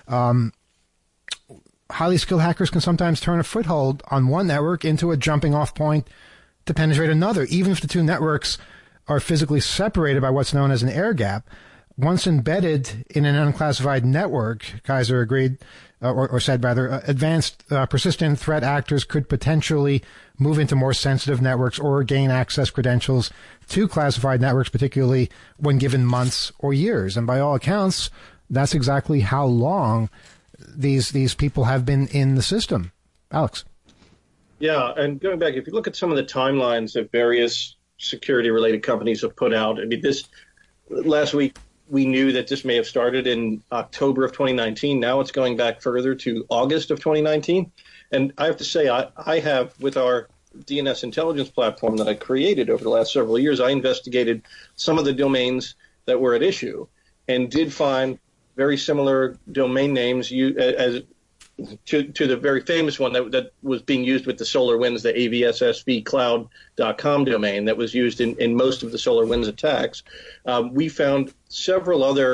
highly skilled hackers can sometimes turn a foothold on one network into a jumping off point to penetrate another, even if the two networks are physically separated by what's known as an air gap. Once embedded in an unclassified network, Kaiser agreed, or said rather, advanced persistent threat actors could potentially move into more sensitive networks or gain access credentials to classified networks, particularly when given months or years. And by all accounts, that's exactly how long these people have been in the system. Alex. Yeah, and going back, if you look at some of the timelines that various security-related companies have put out, I mean, this last week we knew that this may have started in October of 2019. Now it's going back further to August of 2019. And I have to say, I have, with our DNS intelligence platform that I created over the last several years, I investigated some of the domains that were at issue and did find very similar domain names to the very famous one that was being used with the SolarWinds, the avssvcloud.com domain that was used in most of the SolarWinds attacks. We found several other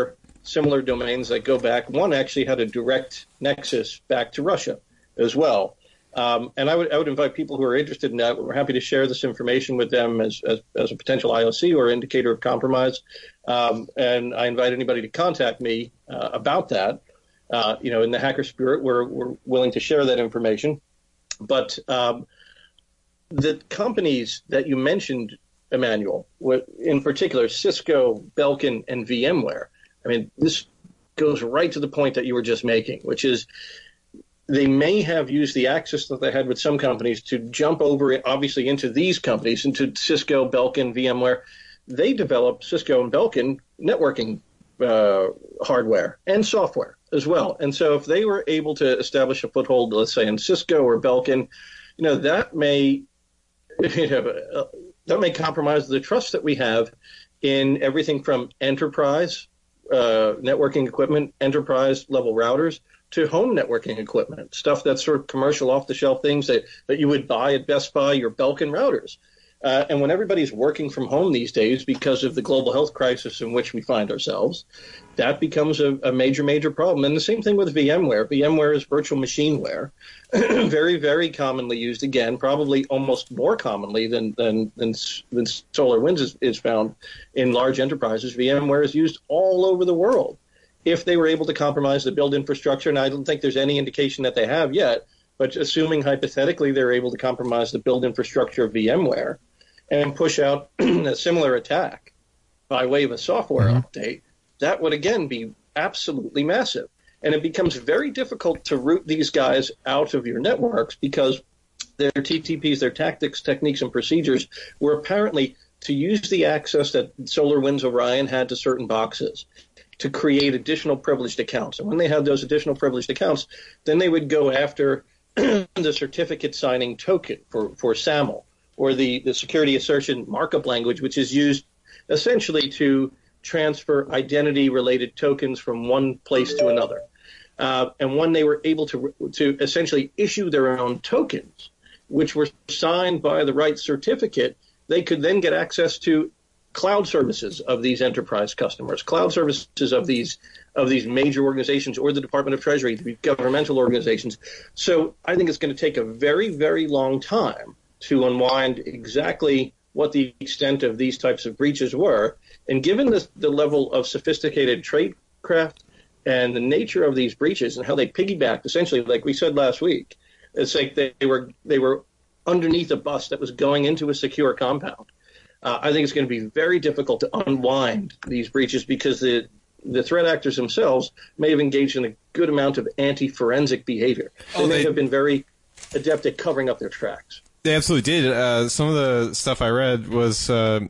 similar domains that go back. One actually had a direct nexus back to Russia as well. And I would invite people who are interested in that. We're happy to share this information with them as a potential IOC or indicator of compromise. And I invite anybody to contact me about that. In the hacker spirit, we're willing to share that information. But the companies that you mentioned, Emmanuel, in particular, Cisco, Belkin, and VMware, I mean, this goes right to the point that you were just making, which is they may have used the access that they had with some companies to jump over, obviously, into these companies, into Cisco, Belkin, VMware. They developed, Cisco and Belkin, networking hardware and software as well. And so if they were able to establish a foothold, let's say, in Cisco or Belkin, that may compromise the trust that we have in everything from enterprise networking equipment, enterprise level routers, to home networking equipment, stuff that's sort of commercial off-the-shelf things that you would buy at Best Buy, your Belkin routers. And when everybody's working from home these days because of the global health crisis in which we find ourselves, that becomes a major, major problem. And the same thing with VMware. VMware is virtual machineWare, very, very commonly used, again, probably almost more commonly than SolarWinds is found in large enterprises. VMware is used all over the world. If they were able to compromise the build infrastructure, and I don't think there's any indication that they have yet, but assuming hypothetically they're able to compromise the build infrastructure of VMware and push out a similar attack by way of a software update, that would again be absolutely massive. And it becomes very difficult to root these guys out of your networks because their TTPs, their tactics, techniques, and procedures were apparently to use the access that SolarWinds Orion had to certain boxes to create additional privileged accounts. And when they had those additional privileged accounts, then they would go after the certificate signing token for SAML, or the security assertion markup language, which is used essentially to transfer identity-related tokens from one place to another. And when they were able to essentially issue their own tokens, which were signed by the right certificate, they could then get access to cloud services of these enterprise customers, cloud services of these major organizations or the Department of Treasury, the governmental organizations. So I think it's going to take a very, very long time to unwind exactly what the extent of these types of breaches were. And given the level of sophisticated tradecraft and the nature of these breaches and how they piggybacked, essentially, like we said last week, it's like they were underneath a bus that was going into a secure compound. I think it's going to be very difficult to unwind these breaches because the threat actors themselves may have engaged in a good amount of anti-forensic behavior. They may have been very adept at covering up their tracks. They absolutely did. Some of the stuff I read was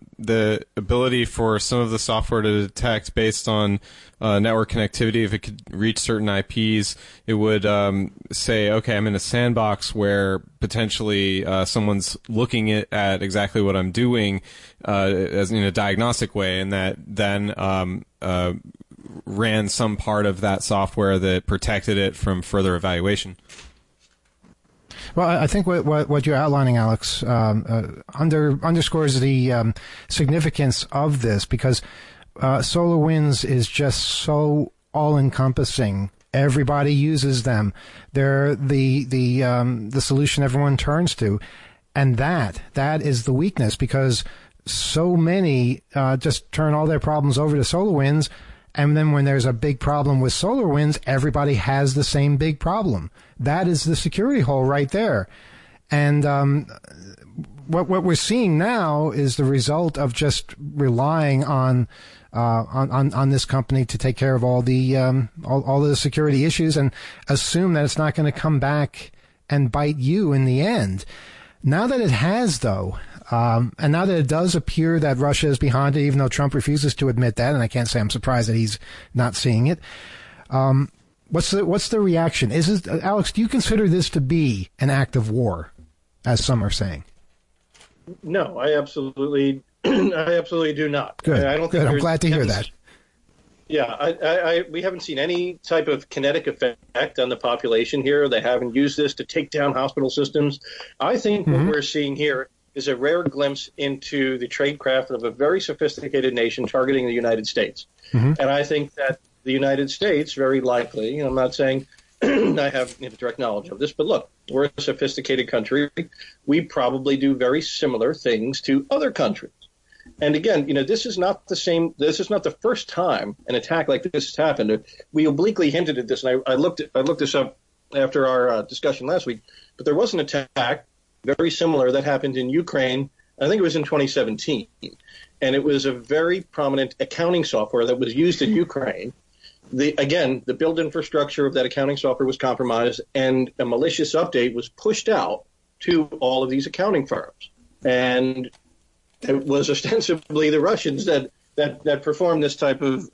the ability for some of the software to detect based on network connectivity. If it could reach certain IPs, it would say, okay, I'm in a sandbox where potentially someone's looking at exactly what I'm doing as in a diagnostic way, and that then ran some part of that software that protected it from further evaluation. Well, I think what you're outlining, Alex, underscores the significance of this, because SolarWinds is just so all-encompassing. Everybody uses them. They're the solution everyone turns to, and that is the weakness, because so many just turn all their problems over to SolarWinds. And then when there's a big problem with SolarWinds, everybody has the same big problem. That is the security hole right there. And what we're seeing now is the result of just relying on this company to take care of all the security issues and assume that it's not going to come back and bite you in the end. Now that it has, though, and now that it does appear that Russia is behind it, even though Trump refuses to admit that, and I can't say I'm surprised that he's not seeing it. What's the reaction? Alex, do you consider this to be an act of war, as some are saying? No, I absolutely do not. Good. I don't Good. think I'm glad to hear that. Yeah, we haven't seen any type of kinetic effect on the population here. They haven't used this to take down hospital systems. I think what we're seeing here is a rare glimpse into the tradecraft of a very sophisticated nation targeting the United States. And I think that the United States, very likely, I'm not saying I have direct knowledge of this, but look, we're a sophisticated country. We probably do very similar things to other countries. And again, this is not the same. This is not the first time an attack like this has happened. We obliquely hinted at this, and I looked this up after our discussion last week. But there was an attack very similar that happened in Ukraine. I think it was in 2017, and it was a very prominent accounting software that was used in Ukraine. The build infrastructure of that accounting software was compromised, and a malicious update was pushed out to all of these accounting firms. And it was ostensibly the Russians that performed this type of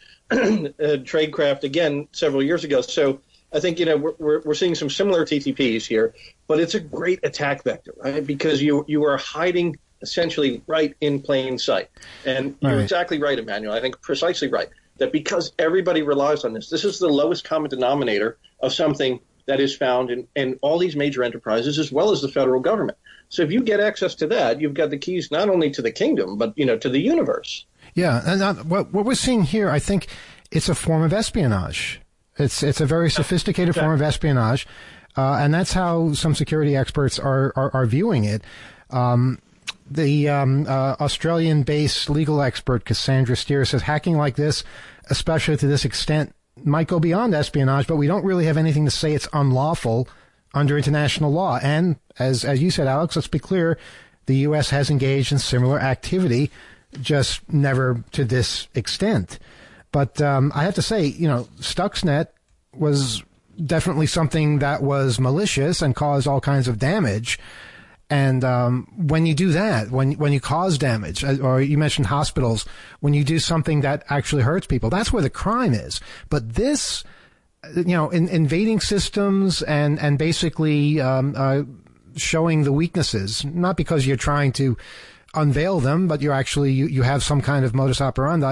tradecraft again several years ago. So I think we're seeing some similar TTPs here, but it's a great attack vector, right? Because you are hiding essentially right in plain sight. And you're exactly right, Emmanuel. I think precisely right. That because everybody relies on this is the lowest common denominator of something that is found in all these major enterprises as well as the federal government. So if you get access to that, you've got the keys not only to the kingdom, but, to the universe. Yeah. And what we're seeing here, I think it's a form of espionage. It's a very sophisticated form of espionage. And that's how some security experts are viewing it. The Australian-based legal expert Cassandra Steer says hacking like this, especially to this extent, might go beyond espionage, but we don't really have anything to say it's unlawful under international law. And as you said, Alex, let's be clear, the U.S. has engaged in similar activity, just never to this extent. But I have to say, Stuxnet was definitely something that was malicious and caused all kinds of damage. And when you do that, when you cause damage, or you mentioned hospitals, when you do something that actually hurts people, that's where the crime is. But this, invading systems and basically showing the weaknesses, not because you're trying to unveil them, but you're actually you have some kind of modus operandi.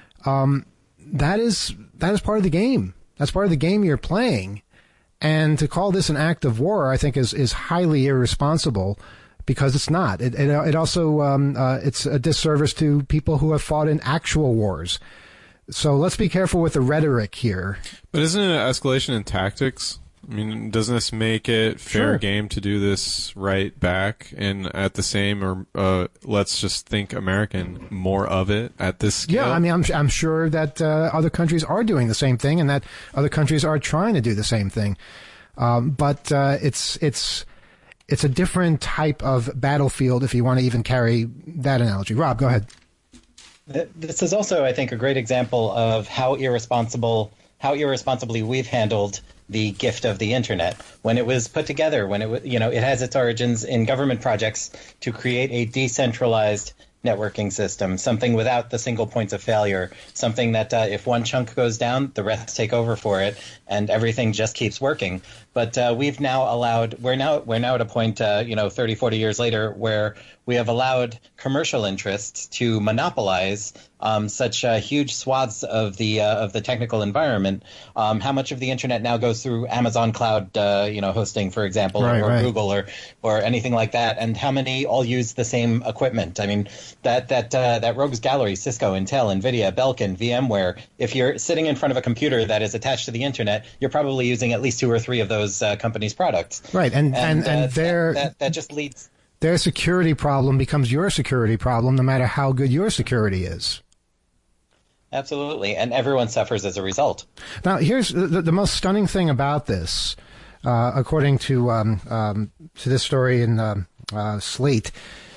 That is part of the game. That's part of the game you're playing. And to call this an act of war, I think is highly irresponsible, because it's not. It also it's a disservice to people who have fought in actual wars. So let's be careful with the rhetoric here. But isn't it an escalation in tactics? I mean, doesn't this make it fair game to do this right back and at the same, or let's just think American, more of it at this scale? Yeah, I mean, I'm sure that other countries are doing the same thing, and that other countries are trying to do the same thing. But it's a different type of battlefield, if you want to even carry that analogy. Rob, go ahead. This is also, I think, a great example of how irresponsibly we've handled the gift of the internet. When it was put together, when it has its origins in government projects to create a decentralized networking system, something without the single points of failure, something that if one chunk goes down, the rest take over for it, and everything just keeps working. But we're now at a point, 30, 40 years later, where we have allowed commercial interests to monopolize such huge swaths of the technical environment. How much of the internet now goes through Amazon Cloud, hosting, for example, or Google or anything like that, and how many all use the same equipment? I mean, that rogues gallery, Cisco, Intel, NVIDIA, Belkin, VMware. If you're sitting in front of a computer that is attached to the internet, you're probably using at least 2 or 3 of those companies' products. Right, and that just leads. Their security problem becomes your security problem, no matter how good your security is. Absolutely, and everyone suffers as a result. Now, here's the most stunning thing about this, according to this story in Slate.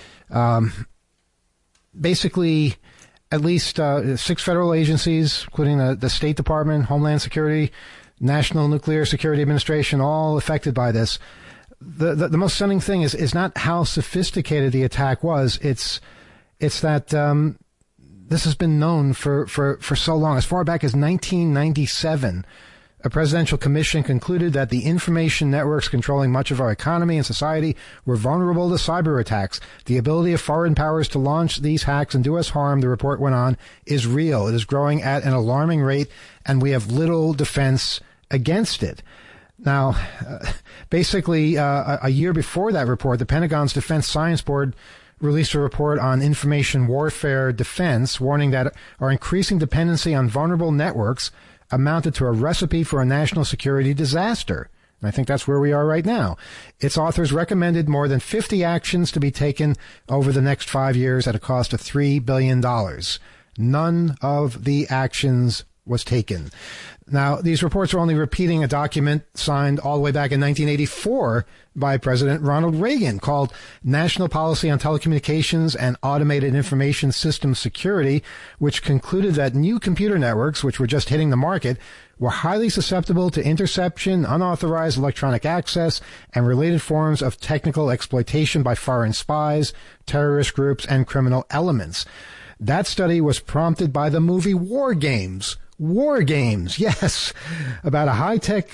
Basically, at least 6 federal agencies, including the State Department, Homeland Security, National Nuclear Security Administration, all affected by this. The most stunning thing is not how sophisticated the attack was. It's that this has been known for so long. As far back as 1997, a presidential commission concluded that the information networks controlling much of our economy and society were vulnerable to cyber attacks. The ability of foreign powers to launch these hacks and do us harm, the report went on, is real. It is growing at an alarming rate, and we have little defense against it. Now, basically, a year before that report, the Pentagon's Defense Science Board released a report on information warfare defense, warning that our increasing dependency on vulnerable networks amounted to a recipe for a national security disaster. And I think that's where we are right now. Its authors recommended more than 50 actions to be taken over the next 5 years at a cost of $3 billion. None of the actions was taken. Now, these reports are only repeating a document signed all the way back in 1984 by President Ronald Reagan called National Policy on Telecommunications and Automated Information System Security, which concluded that new computer networks, which were just hitting the market, were highly susceptible to interception, unauthorized electronic access, and related forms of technical exploitation by foreign spies, terrorist groups, and criminal elements. That study was prompted by the movie War Games. War Games, yes, about a high-tech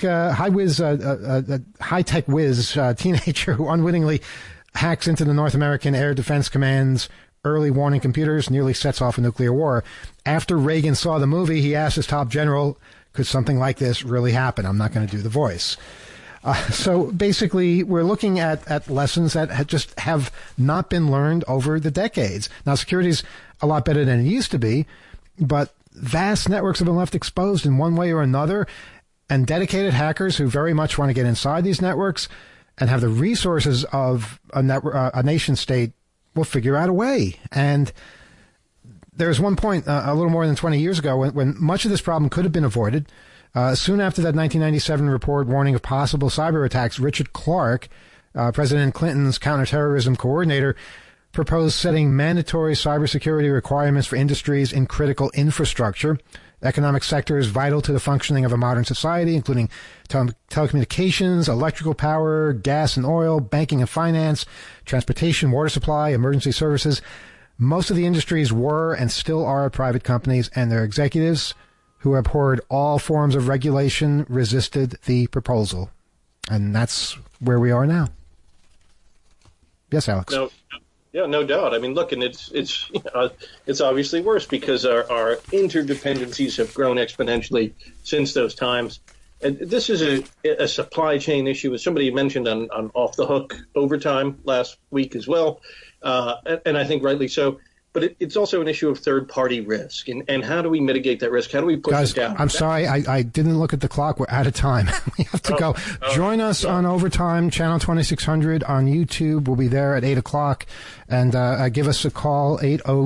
whiz teenager who unwittingly hacks into the North American Air Defense Command's early warning computers, nearly sets off a nuclear war. After Reagan saw the movie, he asked his top general, could something like this really happen? I'm not going to do the voice. So basically, we're looking at lessons that just have not been learned over the decades. Now, security is a lot better than it used to be, but vast networks have been left exposed in one way or another, and dedicated hackers who very much want to get inside these networks and have the resources of a nation state will figure out a way. And there's one point a little more than 20 years ago when much of this problem could have been avoided. Soon after that 1997 report warning of possible cyber attacks, Richard Clarke, President Clinton's counterterrorism coordinator, proposed setting mandatory cybersecurity requirements for industries in critical infrastructure, economic sectors vital to the functioning of a modern society, including telecommunications, electrical power, gas and oil, banking and finance, transportation, water supply, emergency services. Most of the industries were and still are private companies, and their executives, who abhorred all forms of regulation, resisted the proposal. And that's where we are now. Yes, Alex. No. Yeah, no doubt. I mean, look, and it's obviously worse because our interdependencies have grown exponentially since those times. And this is a supply chain issue, as somebody mentioned on Off the Hook overtime last week as well, and I think rightly so. But it's also an issue of third-party risk, and how do we mitigate that risk? How do we push it down? I'm sorry, I didn't look at the clock. We're out of time. We have to go. Join us on Overtime, channel 2600 on YouTube. We'll be there at 8 o'clock. And give us a call,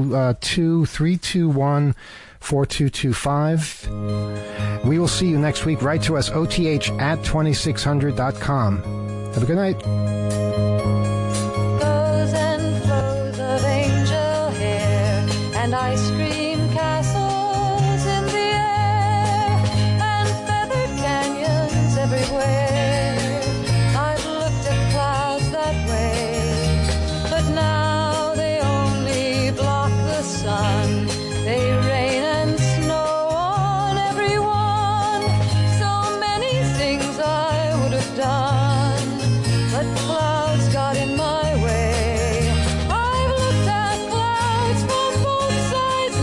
802-321-4225. We will see you next week. Write to us, oth@2600.com. Have a good night. And ice cream castles in the air, and feathered canyons everywhere. I've looked at clouds that way, but now they only block the sun. They rain and snow on everyone. So many things I would have done, but clouds got in my way.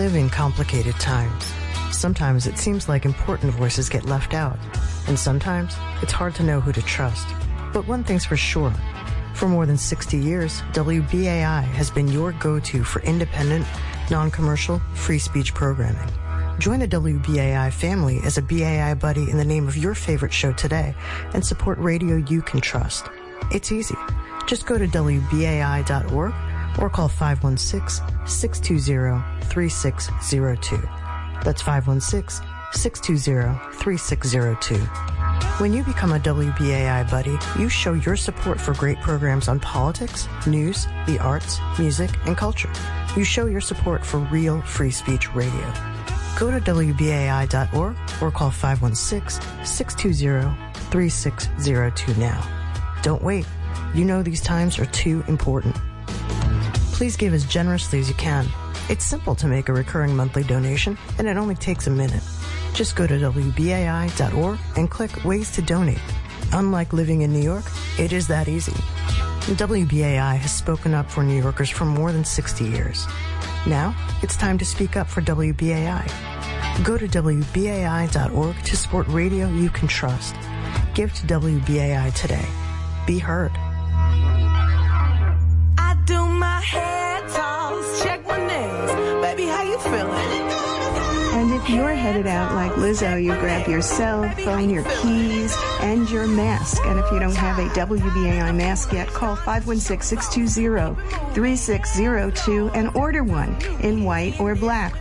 live in complicated times. Sometimes it seems like important voices get left out, and sometimes it's hard to know who to trust. But one thing's for sure. For more than 60 years, WBAI has been your go-to for independent, non-commercial, free speech programming. Join the WBAI family as a BAI buddy in the name of your favorite show today and support radio you can trust. It's easy. Just go to WBAI.org or call 516-620-3602. That's 516-620-3602. When you become a WBAI buddy, you show your support for great programs on politics, news, the arts, music, and culture. You show your support for real free speech radio. Go to WBAI.org or call 516-620-3602 now. Don't wait. You know these times are too important. Please give as generously as you can. It's simple to make a recurring monthly donation, and it only takes a minute. Just go to WBAI.org and click Ways to Donate. Unlike living in New York, it is that easy. WBAI has spoken up for New Yorkers for more than 60 years. Now, it's time to speak up for WBAI. Go to WBAI.org to support radio you can trust. Give to WBAI today. Be heard. I do my hair toss, check my nails. Baby, how you feeling? And if you're headed out like Lizzo, you grab your cell phone, your keys, and your mask. And if you don't have a WBAI mask yet, call 516-620-3602 and order one in white or black.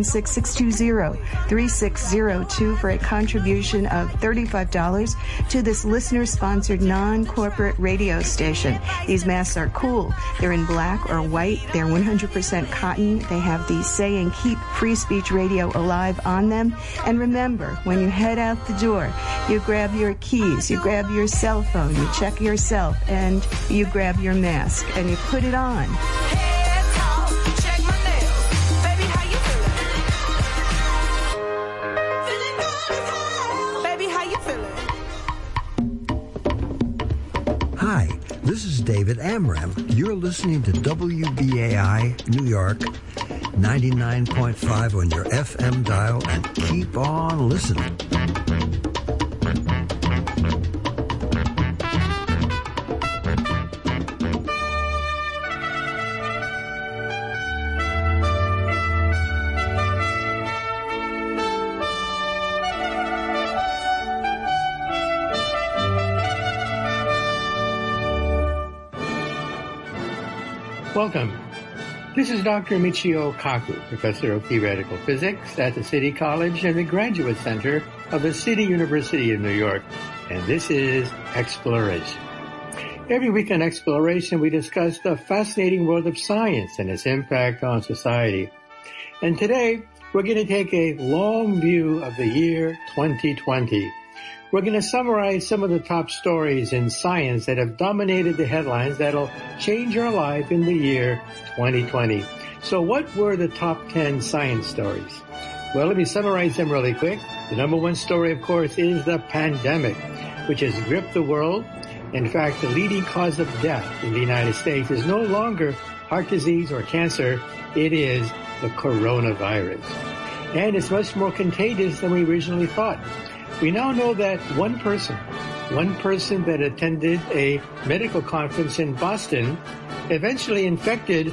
516-620-3602 for a contribution of $35 to this listener-sponsored non-corporate radio station. These masks are cool. They're in black or white. They're 100% cotton. They have the saying, "Keep free speech radio alive" on them. And remember, when you head out the door, you grab your keys, you grab your cell phone, you check yourself, and you grab your mask, and you put it on. Hi, this is David Amram. You're listening to WBAI New York 99.5 on your FM dial, and keep on listening. Welcome. This is Dr. Michio Kaku, Professor of Theoretical Physics at the City College and the Graduate Center of the City University of New York, and this is Exploration. Every week on Exploration, we discuss the fascinating world of science and its impact on society. And today, we're going to take a long view of the year 2020. We're going to summarize some of the top stories in science that have dominated the headlines that'll change our life in the year 2020. So what were the top 10 science stories? Well, let me summarize them really quick. The number one story, of course, is the pandemic, which has gripped the world. In fact, the leading cause of death in the United States is no longer heart disease or cancer. It is the coronavirus. And it's much more contagious than we originally thought. We now know that one person that attended a medical conference in Boston eventually infected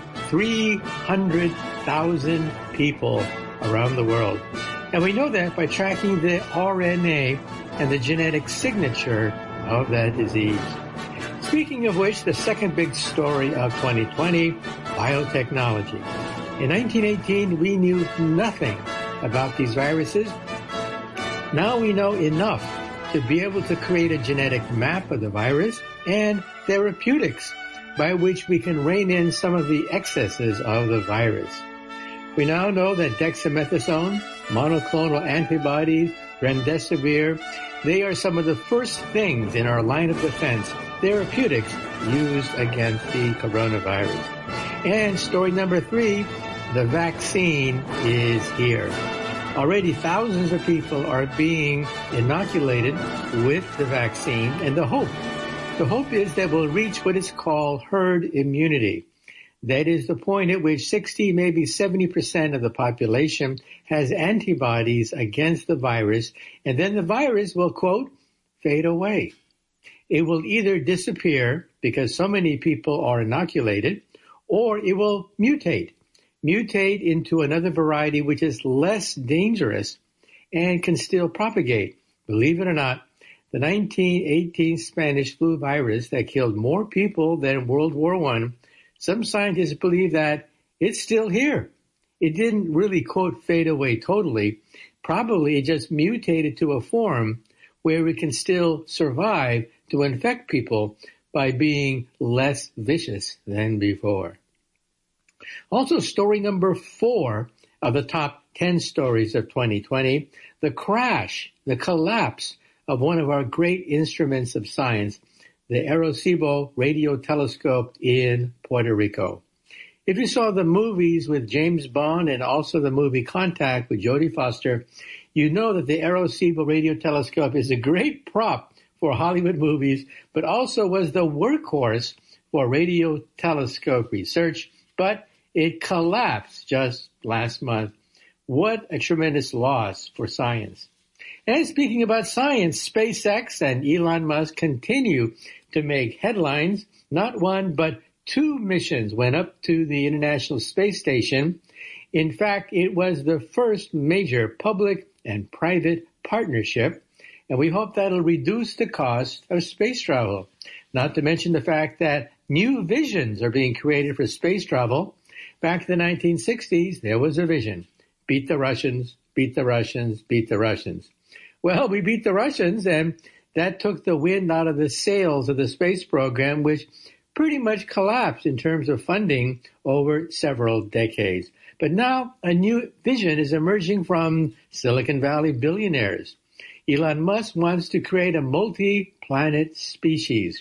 300,000 people around the world. And we know that by tracking the RNA and the genetic signature of that disease. Speaking of which, the second big story of 2020, biotechnology. In 1918, we knew nothing about these viruses. Now we know enough to be able to create a genetic map of the virus and therapeutics by which we can rein in some of the excesses of the virus. We now know that dexamethasone, monoclonal antibodies, remdesivir, they are some of the first things in our line of defense, therapeutics used against the coronavirus. And story number 3, the vaccine is here. Already thousands of people are being inoculated with the vaccine, and the hope is that we'll reach what is called herd immunity. That is the point at which 60, maybe 70% of the population has antibodies against the virus, and then the virus will, quote, fade away. It will either disappear because so many people are inoculated, or it will mutate into another variety which is less dangerous and can still propagate. Believe it or not, the 1918 Spanish flu virus that killed more people than World War I, some scientists believe that it's still here. It didn't really, quote, fade away totally. Probably it just mutated to a form where it can still survive to infect people by being less vicious than before. Also, story number 4 of the top 10 stories of 2020, the collapse of one of our great instruments of science, the Arecibo radio telescope in Puerto Rico. If you saw the movies with James Bond and also the movie Contact with Jodie Foster, you know that the Arecibo radio telescope is a great prop for Hollywood movies, but also was the workhorse for radio telescope research, but it collapsed just last month. What a tremendous loss for science. And speaking about science, SpaceX and Elon Musk continue to make headlines. Not one, but 2 missions went up to the International Space Station. In fact, it was the first major public and private partnership, and we hope that'll reduce the cost of space travel. Not to mention the fact that new visions are being created for space travel. Back in the 1960s, there was a vision. Beat the Russians, beat the Russians, beat the Russians. Well, we beat the Russians, and that took the wind out of the sails of the space program, which pretty much collapsed in terms of funding over several decades. But now a new vision is emerging from Silicon Valley billionaires. Elon Musk wants to create a multi-planet species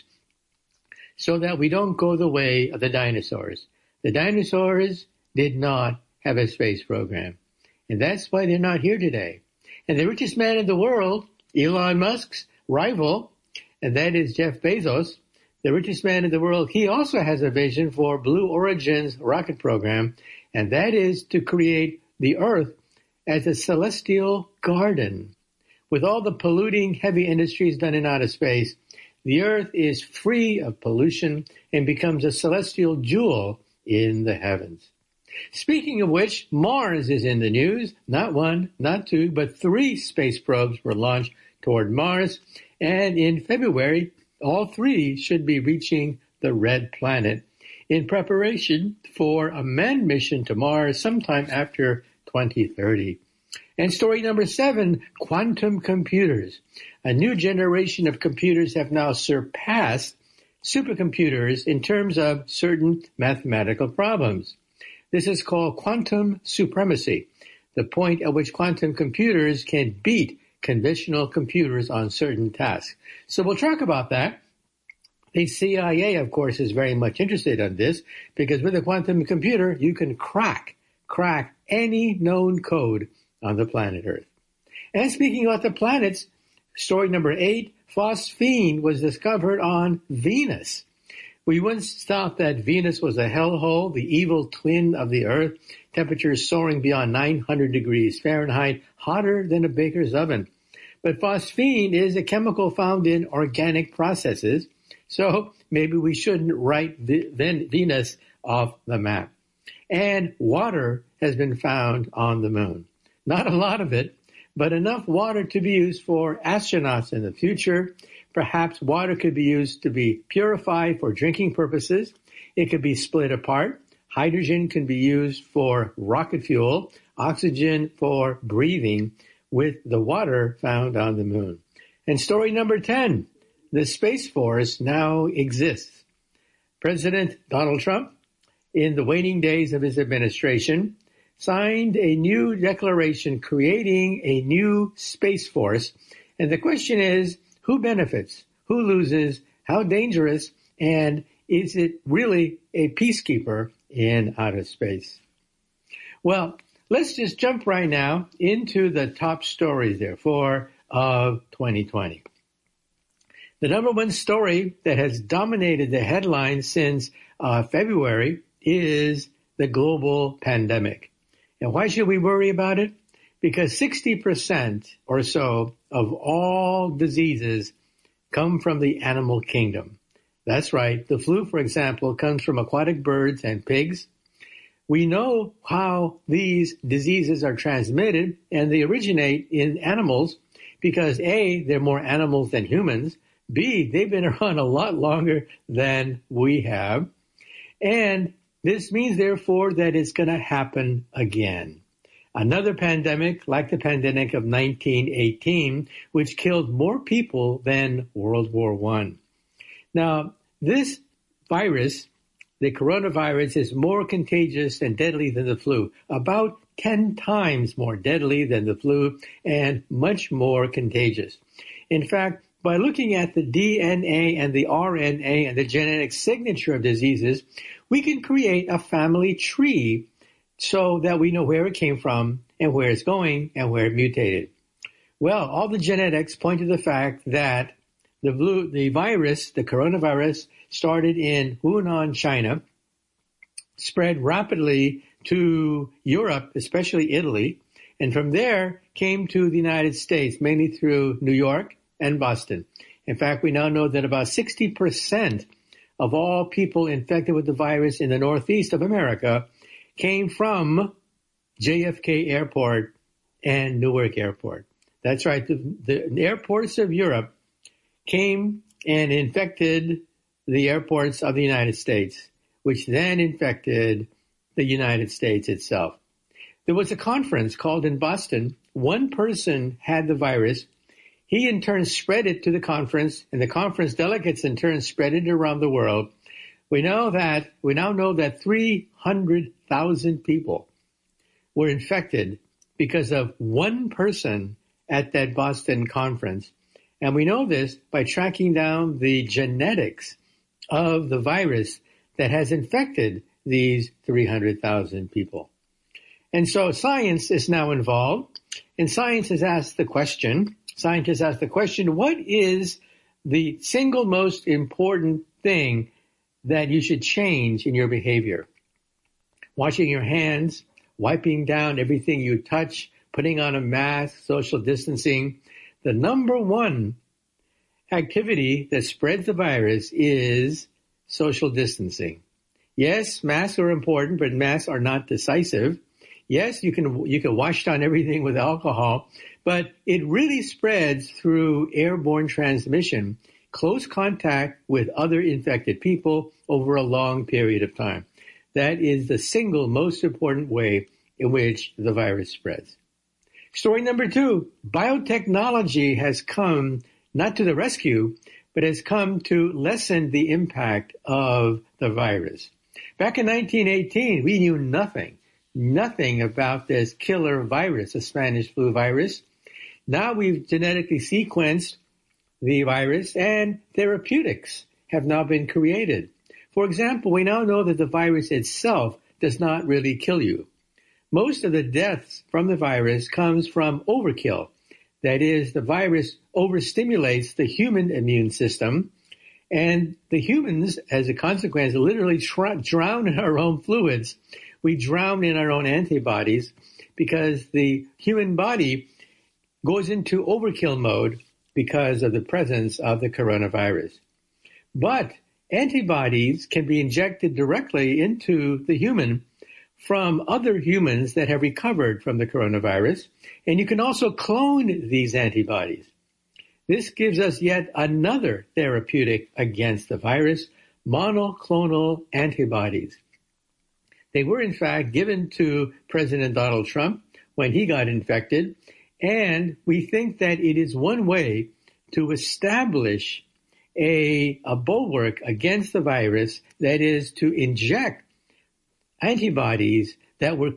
so that we don't go the way of the dinosaurs. The dinosaurs did not have a space program, and that's why they're not here today. And the richest man in the world, Elon Musk's rival, and that is Jeff Bezos, the richest man in the world, he also has a vision for Blue Origin's rocket program, and that is to create the Earth as a celestial garden. With all the polluting heavy industries done in outer space, the Earth is free of pollution and becomes a celestial jewel in the heavens. Speaking of which, Mars is in the news. Not 1, not 2, but 3 space probes were launched toward Mars. And in February, all 3 should be reaching the red planet in preparation for a manned mission to Mars sometime after 2030. And story number 7, quantum computers. A new generation of computers have now surpassed supercomputers in terms of certain mathematical problems. This is called quantum supremacy, the point at which quantum computers can beat conventional computers on certain tasks. So we'll talk about that. The CIA, of course, is very much interested in this because with a quantum computer, you can crack any known code on the planet Earth. And speaking about the planets, story number 8, phosphine was discovered on Venus. We once thought that Venus was a hellhole, the evil twin of the Earth, temperatures soaring beyond 900 degrees Fahrenheit, hotter than a baker's oven. But phosphine is a chemical found in organic processes, so maybe we shouldn't write Venus off the map. And water has been found on the moon. Not a lot of it, but enough water to be used for astronauts in the future. Perhaps water could be used to be purified for drinking purposes. It could be split apart. Hydrogen can be used for rocket fuel, oxygen for breathing with the water found on the moon. And story number 10, the Space Force now exists. President Donald Trump, in the waning days of his administration, signed a new declaration creating a new Space Force. And the question is, who benefits? Who loses? How dangerous? And is it really a peacekeeper in outer space? Well, let's just jump right now into the top stories, therefore, of 2020. The number one story that has dominated the headlines since February is the global pandemic. And why should we worry about it? Because 60% or so of all diseases come from the animal kingdom. That's right. The flu, for example, comes from aquatic birds and pigs. We know how these diseases are transmitted, and they originate in animals because A, they're more animals than humans. B, they've been around a lot longer than we have. And this means, therefore, that it's going to happen again. Another pandemic like the pandemic of 1918, which killed more people than World War I. Now, this virus, the coronavirus, is more contagious and deadly than the flu, about 10 times more deadly than the flu and much more contagious. In fact, by looking at the DNA and the RNA and the genetic signature of diseases, we can create a family tree so that we know where it came from and where it's going and where it mutated. Well, all the genetics point to the fact that the virus, the coronavirus, started in Wuhan, China, spread rapidly to Europe, especially Italy, and from there came to the United States, mainly through New York and Boston. In fact, we now know that about 60% of all people infected with the virus in the Northeast of America came from JFK Airport and Newark Airport. That's right. The airports of Europe came and infected the airports of the United States, which then infected the United States itself. There was a conference called in Boston. One person had the virus. He in turn spread it to the conference, and the conference delegates in turn spread it around the world. We now know that 300,000 people were infected because of one person at that Boston conference. And we know this by tracking down the genetics of the virus that has infected these 300,000 people. And so science is now involved, and scientists ask the question, what is the single most important thing that you should change in your behavior? Washing your hands, wiping down everything you touch, putting on a mask, social distancing. The number one activity that spreads the virus is social distancing. Yes, masks are important, but masks are not decisive. Yes, you can wash down everything with alcohol, but it really spreads through airborne transmission, close contact with other infected people over a long period of time. That is the single most important way in which the virus spreads. Story number 2, biotechnology has come not to the rescue, but has come to lessen the impact of the virus. Back in 1918, we knew nothing about this killer virus, the Spanish flu virus. Now we've genetically sequenced the virus, and therapeutics have now been created. For example, we now know that the virus itself does not really kill you. Most of the deaths from the virus comes from overkill. That is, the virus overstimulates the human immune system, and the humans, as a consequence, literally drown in our own fluids. We drown in our own antibodies because the human body goes into overkill mode because of the presence of the coronavirus. But antibodies can be injected directly into the human from other humans that have recovered from the coronavirus, and you can also clone these antibodies. This gives us yet another therapeutic against the virus, monoclonal antibodies. They were, in fact, given to President Donald Trump when he got infected, and we think that it is one way to establish a bulwark against the virus, that is to inject antibodies that were